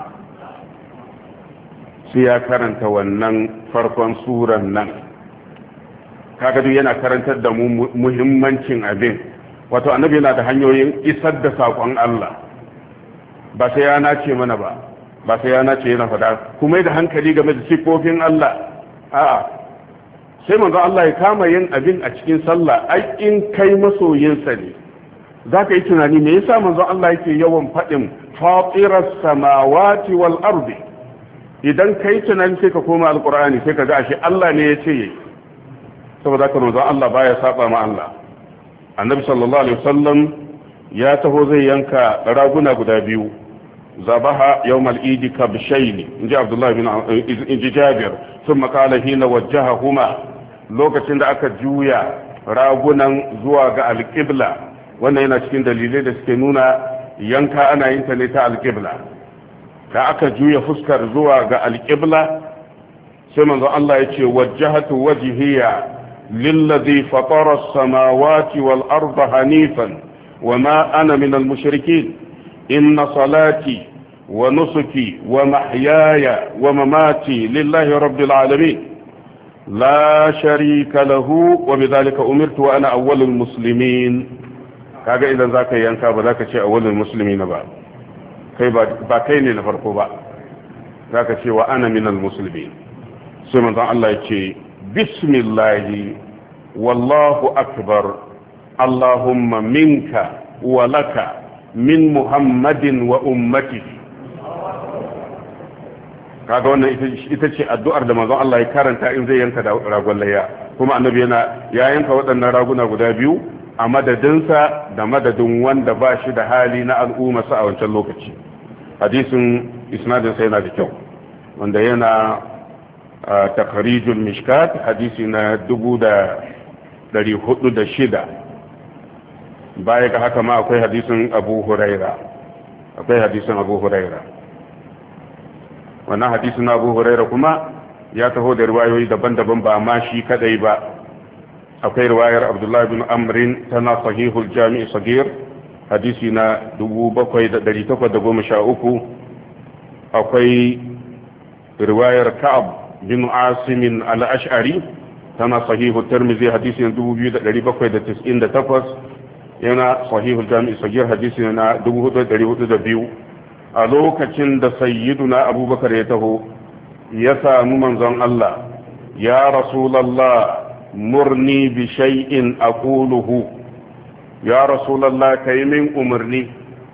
sai ya karanta wannan farkon suran nan. Kaga duk yana karantar da mu muhimmancin abin, wato annabi yana da hanyoyin isar da saƙon Allah, ba sai ya nace mana ba ba sai ya nace yana faɗa kuma da hankali game da sifofin Allah. a'a sai manzo Allah ya kama yin abin a cikin sallah. Ai in kai masoyinsa ne zaka yi tunani me yasa manzo Allah yake yawan faɗin fatiras samawati wal ardi. Idan kai tunani sai ka koma alqur'ani sai ka ga ashe Allah ne ya ce yayi. Saboda haka manzo Allah baya saba ma Allah. Annabi sallallahu alaihi wasallam ya taho zai yanka raguna guda biyu. zabaha yawmal idi kabshaini inji Abdullah bin inji Jabir thumma qala hina wajjahahuma, lokacin da aka juya ragunan zuwa ga alqibla. Wannan yana cikin dalilai da suke nuna yanka ana yin ta ne ta alqibla. da aka juya fuskar zuwa ga alqibla sai manzo Allah ya ce wajjahatu wajhiya lillazi fatara as-samawati wal arda hanifan wama ana min al-mushrikeen inna salati wa nusuki wa mahyaya wa mamati lillahi rabbil alamin la sharika lahu wa bidhalika umirtu wa ana awwalul muslimin. kaga idan zaka yanka ba zaka ce awwalul muslimin ba, kai ba kai ne na farko ba, zaka ce wa ana minal muslimin. sai manzon Allah ya ce bismillahi wallahu akbar allahumma minka wa laka min muhammadin wa ummati. kaga wannan ita ce addu'ar da manzon Allah ya karanta in zai yanka da ragon layya. kuma annabi yana ya yanka waɗannan raguna guda biyu a madadinsa da madadin wanda ba shi da hali na al'ummarsa a wancan lokaci. hadisin isnadinsa yana da kyau wanda yana takharijul mishkat hadisi na dubu da dari hudu da shida. baya ga haka ma akwai hadisin abu huraira akwai hadisin abu huraira wannan hadisin abu huraira kuma ya taho da riwayoyi daban-daban ba ma shi kadai ba. akwai riwayar abdullahi bin amrin tana sahihul jami'i sagir hadisi na dubu bakwai da dari takwas da goma sha uku. akwai riwayar ka'ab bin asimin al-ash'ari tana sahihul tirmidhi hadisi na dubu biyu da dari bakwai da tis'in da takwas. yana sahihul jami'i sagir hadisi na dubu hudu da dari hudu da biyu. a lokacin da sayyiduna abubakar ya taho ya samu manzon Allah, ya rasulallah murni bi shay'in aquluhu, ya rasulallah kai min umarni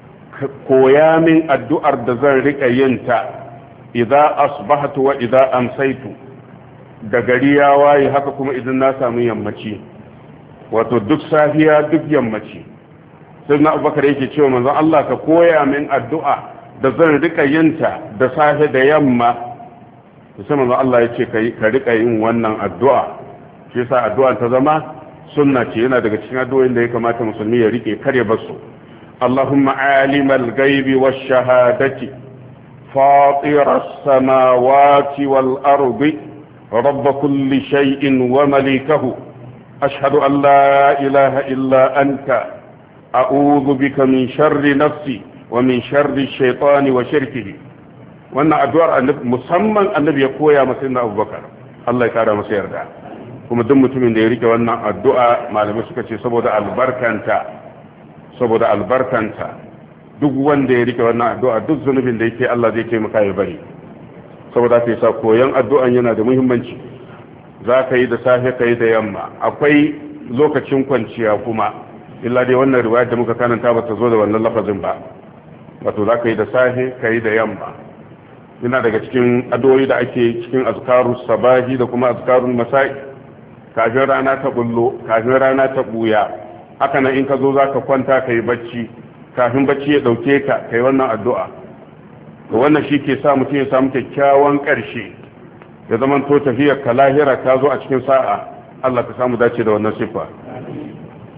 koya min addu'ar da zan rika yin ta idza asbahtu wa idza amsaytu, da gari ya waye haka kuma idan na samu yammaci, wato duk safiya duk yammaci. sai na abubakar yake cewa manzon Allah ka koya min addu'a da zan rika yin ta da safe da yamma. sai manzon Allah ya ce ka rika yin wannan addu'a. shi yasa addu'a ta zama sunna ce, yana daga cikin addu'o'in da ya kamata musulmi ya rike kare basu. Allahumma alimal ghaibi wash shahadati fatiras samawati wal ardi rabb kulli shay'in wa malikahu ashhadu an la ilaha illa anta a'udhu bika min sharri nafsi wa min sharri shaytani wa shirkihi. wannan addu'ar annabi musamman annabi ya koya masa inda Abubakar, Allah ya kara masa yarda. kuma duk mutumin da ya rike wannan addu'a malamai suka ce saboda albarkanta saboda albarkanta duk wanda ya rike wannan addu'a duk zunubin da yake Allah zai taimaka ya bari. saboda ta yasa koyon addu'an yana da muhimmanci. za ka yi da safe ka yi da yamma. akwai lokacin kwanciya kuma, illa dai wannan riwayar da muka karanta ba ta zo da wannan lafazin ba. wato za ka yi da safe ka yi da yamma. yana daga cikin addu'o'i da ake cikin azkarus sabahi da kuma azkarul masa'i, kafin rana ta bullo kafin rana ta buya. haka nan in ka zo za ka kwanta ka yi bacci, kafin bacci ya dauke ka ka yi wannan addu'a. to wannan shi ke sa mutum ya samu kyakkyawan ƙarshe, ya zama to tafiyar ka lahira ta zo a cikin sa'a. Allah ka samu dace da wannan sifa.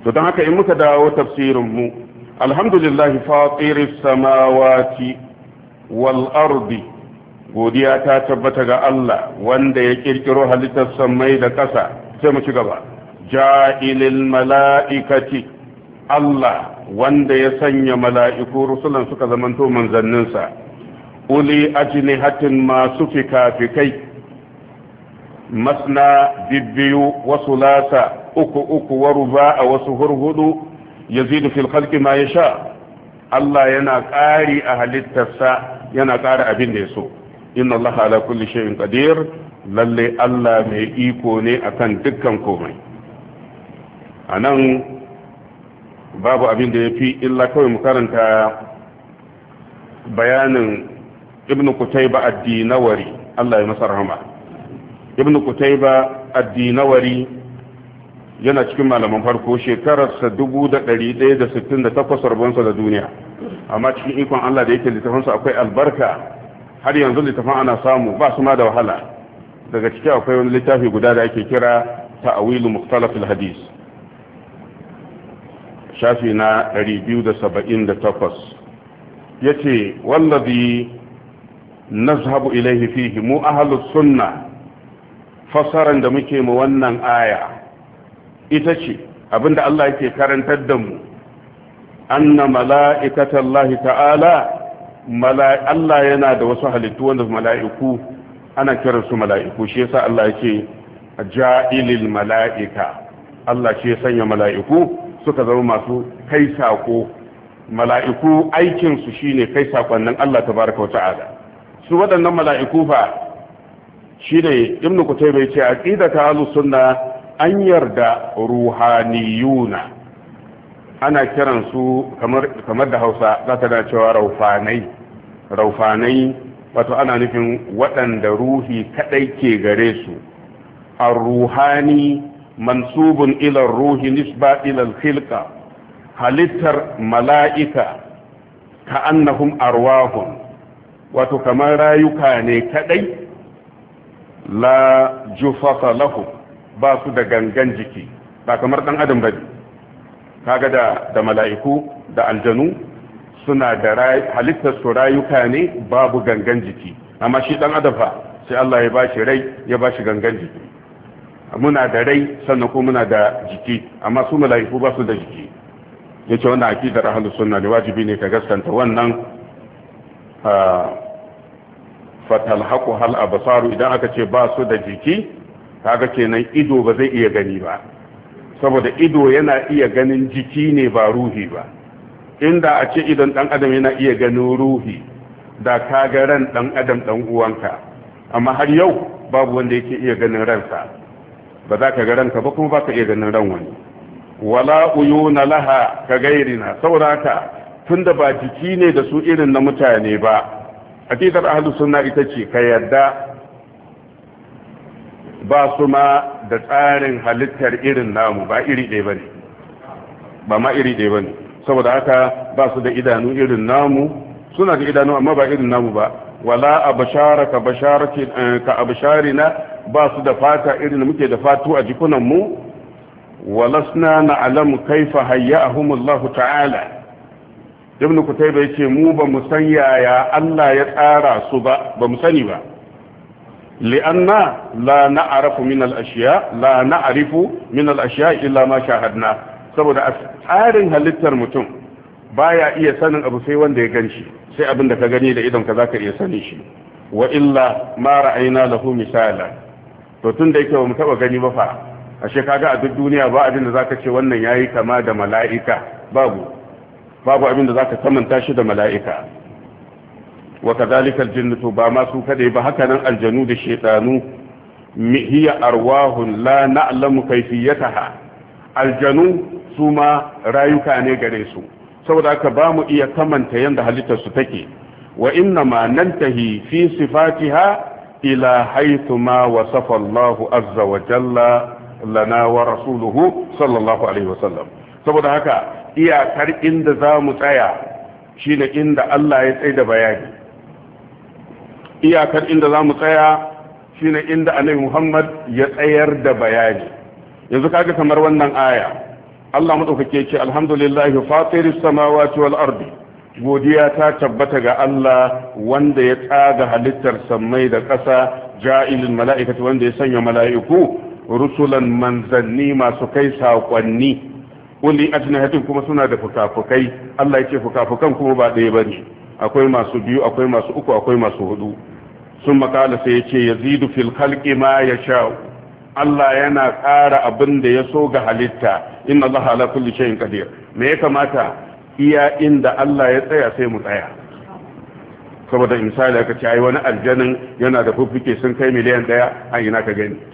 to don haka in muka dawo tafsirin mu alhamdulillah fatiris samawati wal ardi godiya ta tabbata ga Allah wanda ya kirkiro halittar samai da ƙasa sai mu ci gaba ja'ilil mala'ikati Allah wanda ya sanya mala'iku rusulan suka zamanto manzanninsa uli ajnihatin masu fikafikai masna bibbiyu wasu lasa uku uku wa ruba a wasu hurhudu yazidu fil khalqi ma yasha Allah yana ƙari a halittarsa yana ƙara abin da ya so inna Allah ala kulli shay'in qadir lalle Allah mai iko ne akan dukkan komai anan babu abin da yafi illa kawai mu karanta bayanin Ibn Qutayba ad-Dinawari Allah ya masa rahama Ibn Qutayba ad-Dinawari yana cikin malaman farko shekararsa dubu da ɗari ɗaya da sittin da takwas rabonsa da duniya amma cikin ikon Allah da yake littafansa akwai albarka har yanzu littafin ana samu ba su ma da wahala daga ciki akwai wani littafi guda da ake kira ta'awilu mukhtalaf al-hadis shafi na ɗari biyu da saba'in da takwas yace wallazi nazhabu ilayhi fihi mu ahlus sunna fasaran da muke mu wannan aya ita ce abinda Allah yake karantar da mu anna mala'ikatallahi ta'ala Allah yana da wasu halittu wanda mala'iku ana kiransu mala'iku shi yasa Allah yake ja'ilil mala'ika Allah shi ya sanya mala'iku suka zama masu kai sako mala'iku aikin su shine kai sakonnin Allah tabaraka wa ta'ala su waɗannan mala'iku fa shine Ibn Qutayba yace aqidatu ahlus sunna an yarda ruhaniyuna ana kiran su kamar kamar da Hausa za ta da cewa raufanai raufanai wato ana nufin waɗanda ruhi kadai ke gare su ar-ruhani mansubun ila ruhi nisba ila al-khilqa halittar mala'ika ka annahum arwahun wato kamar rayuka ne kadai la jufata lahum ba su da gangan jiki ba kamar dan adam bane kaga da da mala'iku da aljanu suna da halittar su rayuka ne babu gangan jiki amma shi dan adam fa sai Allah ya bashi rai ya bashi gangan jiki muna da rai sannan ko muna da jiki amma su mala'iku ba su da jiki yace wannan akidar ahlus sunna ne wajibi ne ka gaskanta wannan fatalhaqu hal absaru idan aka ce ba su da jiki kaga kenan ido ba zai iya gani ba saboda ido yana iya ganin jiki ne ba ruhi ba inda a ce idan dan adam yana iya ganin ruhi da kaga ran dan adam dan uwanka amma har yau babu wanda yake iya ganin ransa ba za ka ga ranka ba kuma ba ka iya ganin ran wani wala uyuna laha ka gairina saboda haka tunda ba jiki ne da su irin na mutane ba aqidar ahlus sunna ita ce ka yadda ba su ma da tsarin halittar irin namu ba iri ɗaya bane ba ma iri ɗaya bane saboda haka ba su da idanu irin namu suna da idanu amma ba irin namu ba wala abashara ka basharati ka absharina ba su da fata irin da muke da fatu a jikunan mu walasna na'lamu kaifa hayyahumullahu ta'ala ibn kutayba yace mu ba mu san yaya Allah ya tsara su ba ba mu sani ba li'anna la na'rifu min al-ashya la na'rifu min al-ashya illa ma shahadna saboda tsarin halittar mutum baya iya sanin abu sai wanda ya ganshi sai abin da ka gani da idon ka zaka iya sani shi wa illa ma ra'ayna lahu misala to tun da yake ba mu taba gani ba fa ashe kaga a duk duniya ba abin da zaka ce wannan yayi kama da mala'ika babu babu abin da zaka samanta shi da mala'ika wa kadhalika aljannatu ba ma su kadai ba haka nan aljanu da shaytanu hiya arwahun la na'lamu kayfiyataha aljanu su ma rayuka ne gare su saboda haka ba mu iya kamanta yanda halittar su take wa inna ma nantahi fi sifatiha ila haythu ma wasafa Allah azza wa jalla lana wa rasuluhu sallallahu alaihi wasallam saboda haka iyakar inda za mu tsaya shine inda Allah ya tsaye da bayani iyakar inda za mu tsaya shine inda annabi Muhammad ya tsayar da bayani yanzu kaga kamar wannan aya Allah madaukake ce alhamdulillahi fatiris samawati wal ardi godiya ta tabbata ga Allah wanda ya tsaga halittar sammai da ƙasa ja'ilul mala'ikati wanda ya sanya mala'iku rusulan manzanni masu kai saƙonni uli ajnihatin kuma suna da fukafukai Allah ya ce fukafukan kuma ba ɗaya bane akwai masu biyu akwai masu uku akwai masu hudu sun makala sai ya ce yazidu fil khalqi ma yasha Allah yana ƙara abin da ya so ga halitta inna Allah ala kulli shay'in qadir me ya kamata iya inda Allah ya tsaya sai mu tsaya saboda misali aka ce ai wani aljanin yana da fuffuke sun kai miliyan daya a ina ka gani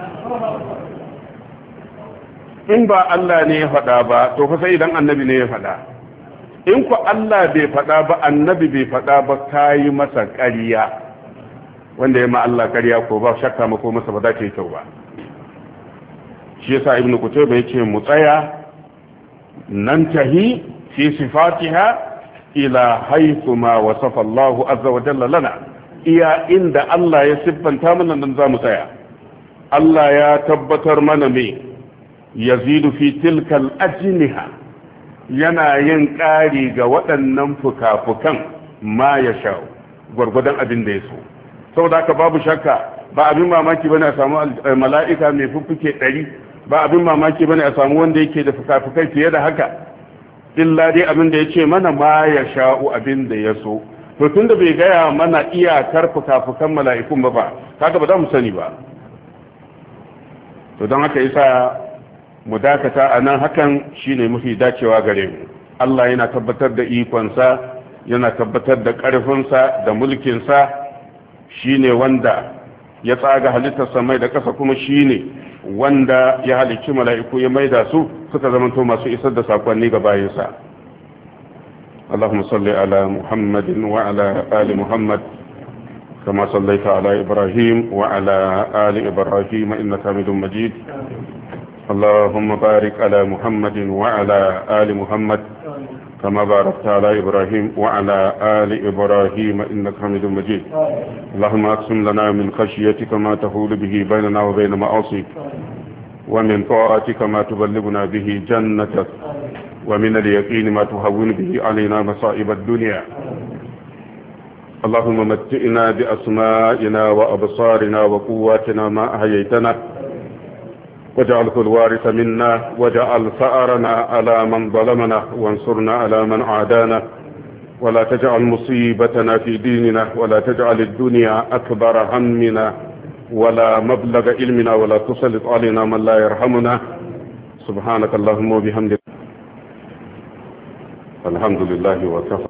in ba Allah ne ya faɗa ba to fa sai idan annabi ne ya faɗa in ku Allah bai faɗa ba annabi bai faɗa ba kayi masa ƙarya wanda ya ma Allah ƙarya ko ba shakka mako masa ba za ta yi kyau ba shi yasa ibnu kutayba yake mu tsaya nan tahi fi sifatiha ila haythu ma wasafa Allah azza wa jalla lana iya inda Allah ya siffanta mana nan zamu tsaya Allah ya tabbatar mana me yazidu fi tilka al-ajniha yana yin ƙari ga waɗannan fuka-fukan ma ya sha gwargwadon abin da ya so saboda haka babu shakka ba abin mamaki bane a samu mala'ika mai fuffuke ɗari ba abin mamaki bane a samu wanda yake da fuka-fukai fiye da haka illa dai abin da ya ce mana ma ya sha'u abin da ya so to tun da bai gaya mana iyakar fuka-fukan mala'ikun ba ba kaga ba za mu sani ba to don haka yasa mu dakata a nan hakan shine mafi dacewa gare mu Allah yana tabbatar da ikonsa yana tabbatar da ƙarfinsa da mulkinsa shine wanda ya tsaga halittar samai da ƙasa kuma shine wanda ya halicci mala'iku ya maida su suka zamanto masu isar da sakonni ga bayinsa Allahumma salli ala Muhammadin wa ala ali Muhammad kama sallaita ala Ibrahim wa ala ali Ibrahim innaka Hamidum Majid اللهم بارك على محمد وعلى آل محمد كما باركت على إبراهيم وعلى آل إبراهيم إنك حميد مجيد اللهم أقسم لنا من خشيتك ما تحول به بيننا وبين معاصيك ومن طاعتك ما تبلغنا به جنتك ومن اليقين ما تهون به علينا مصائب الدنيا اللهم متئنا بأسمائنا وأبصارنا وقواتنا ما أحييتنا واجعله الوارث منا واجعل ثأرنا على من ظلمنا وانصرنا على من عادانا ولا تجعل مصيبتنا في ديننا ولا تجعل الدنيا أكبر همنا ولا مبلغ علمنا ولا تسلط علينا من لا يرحمنا سبحانك اللهم وبحمدك الحمد لله وكفى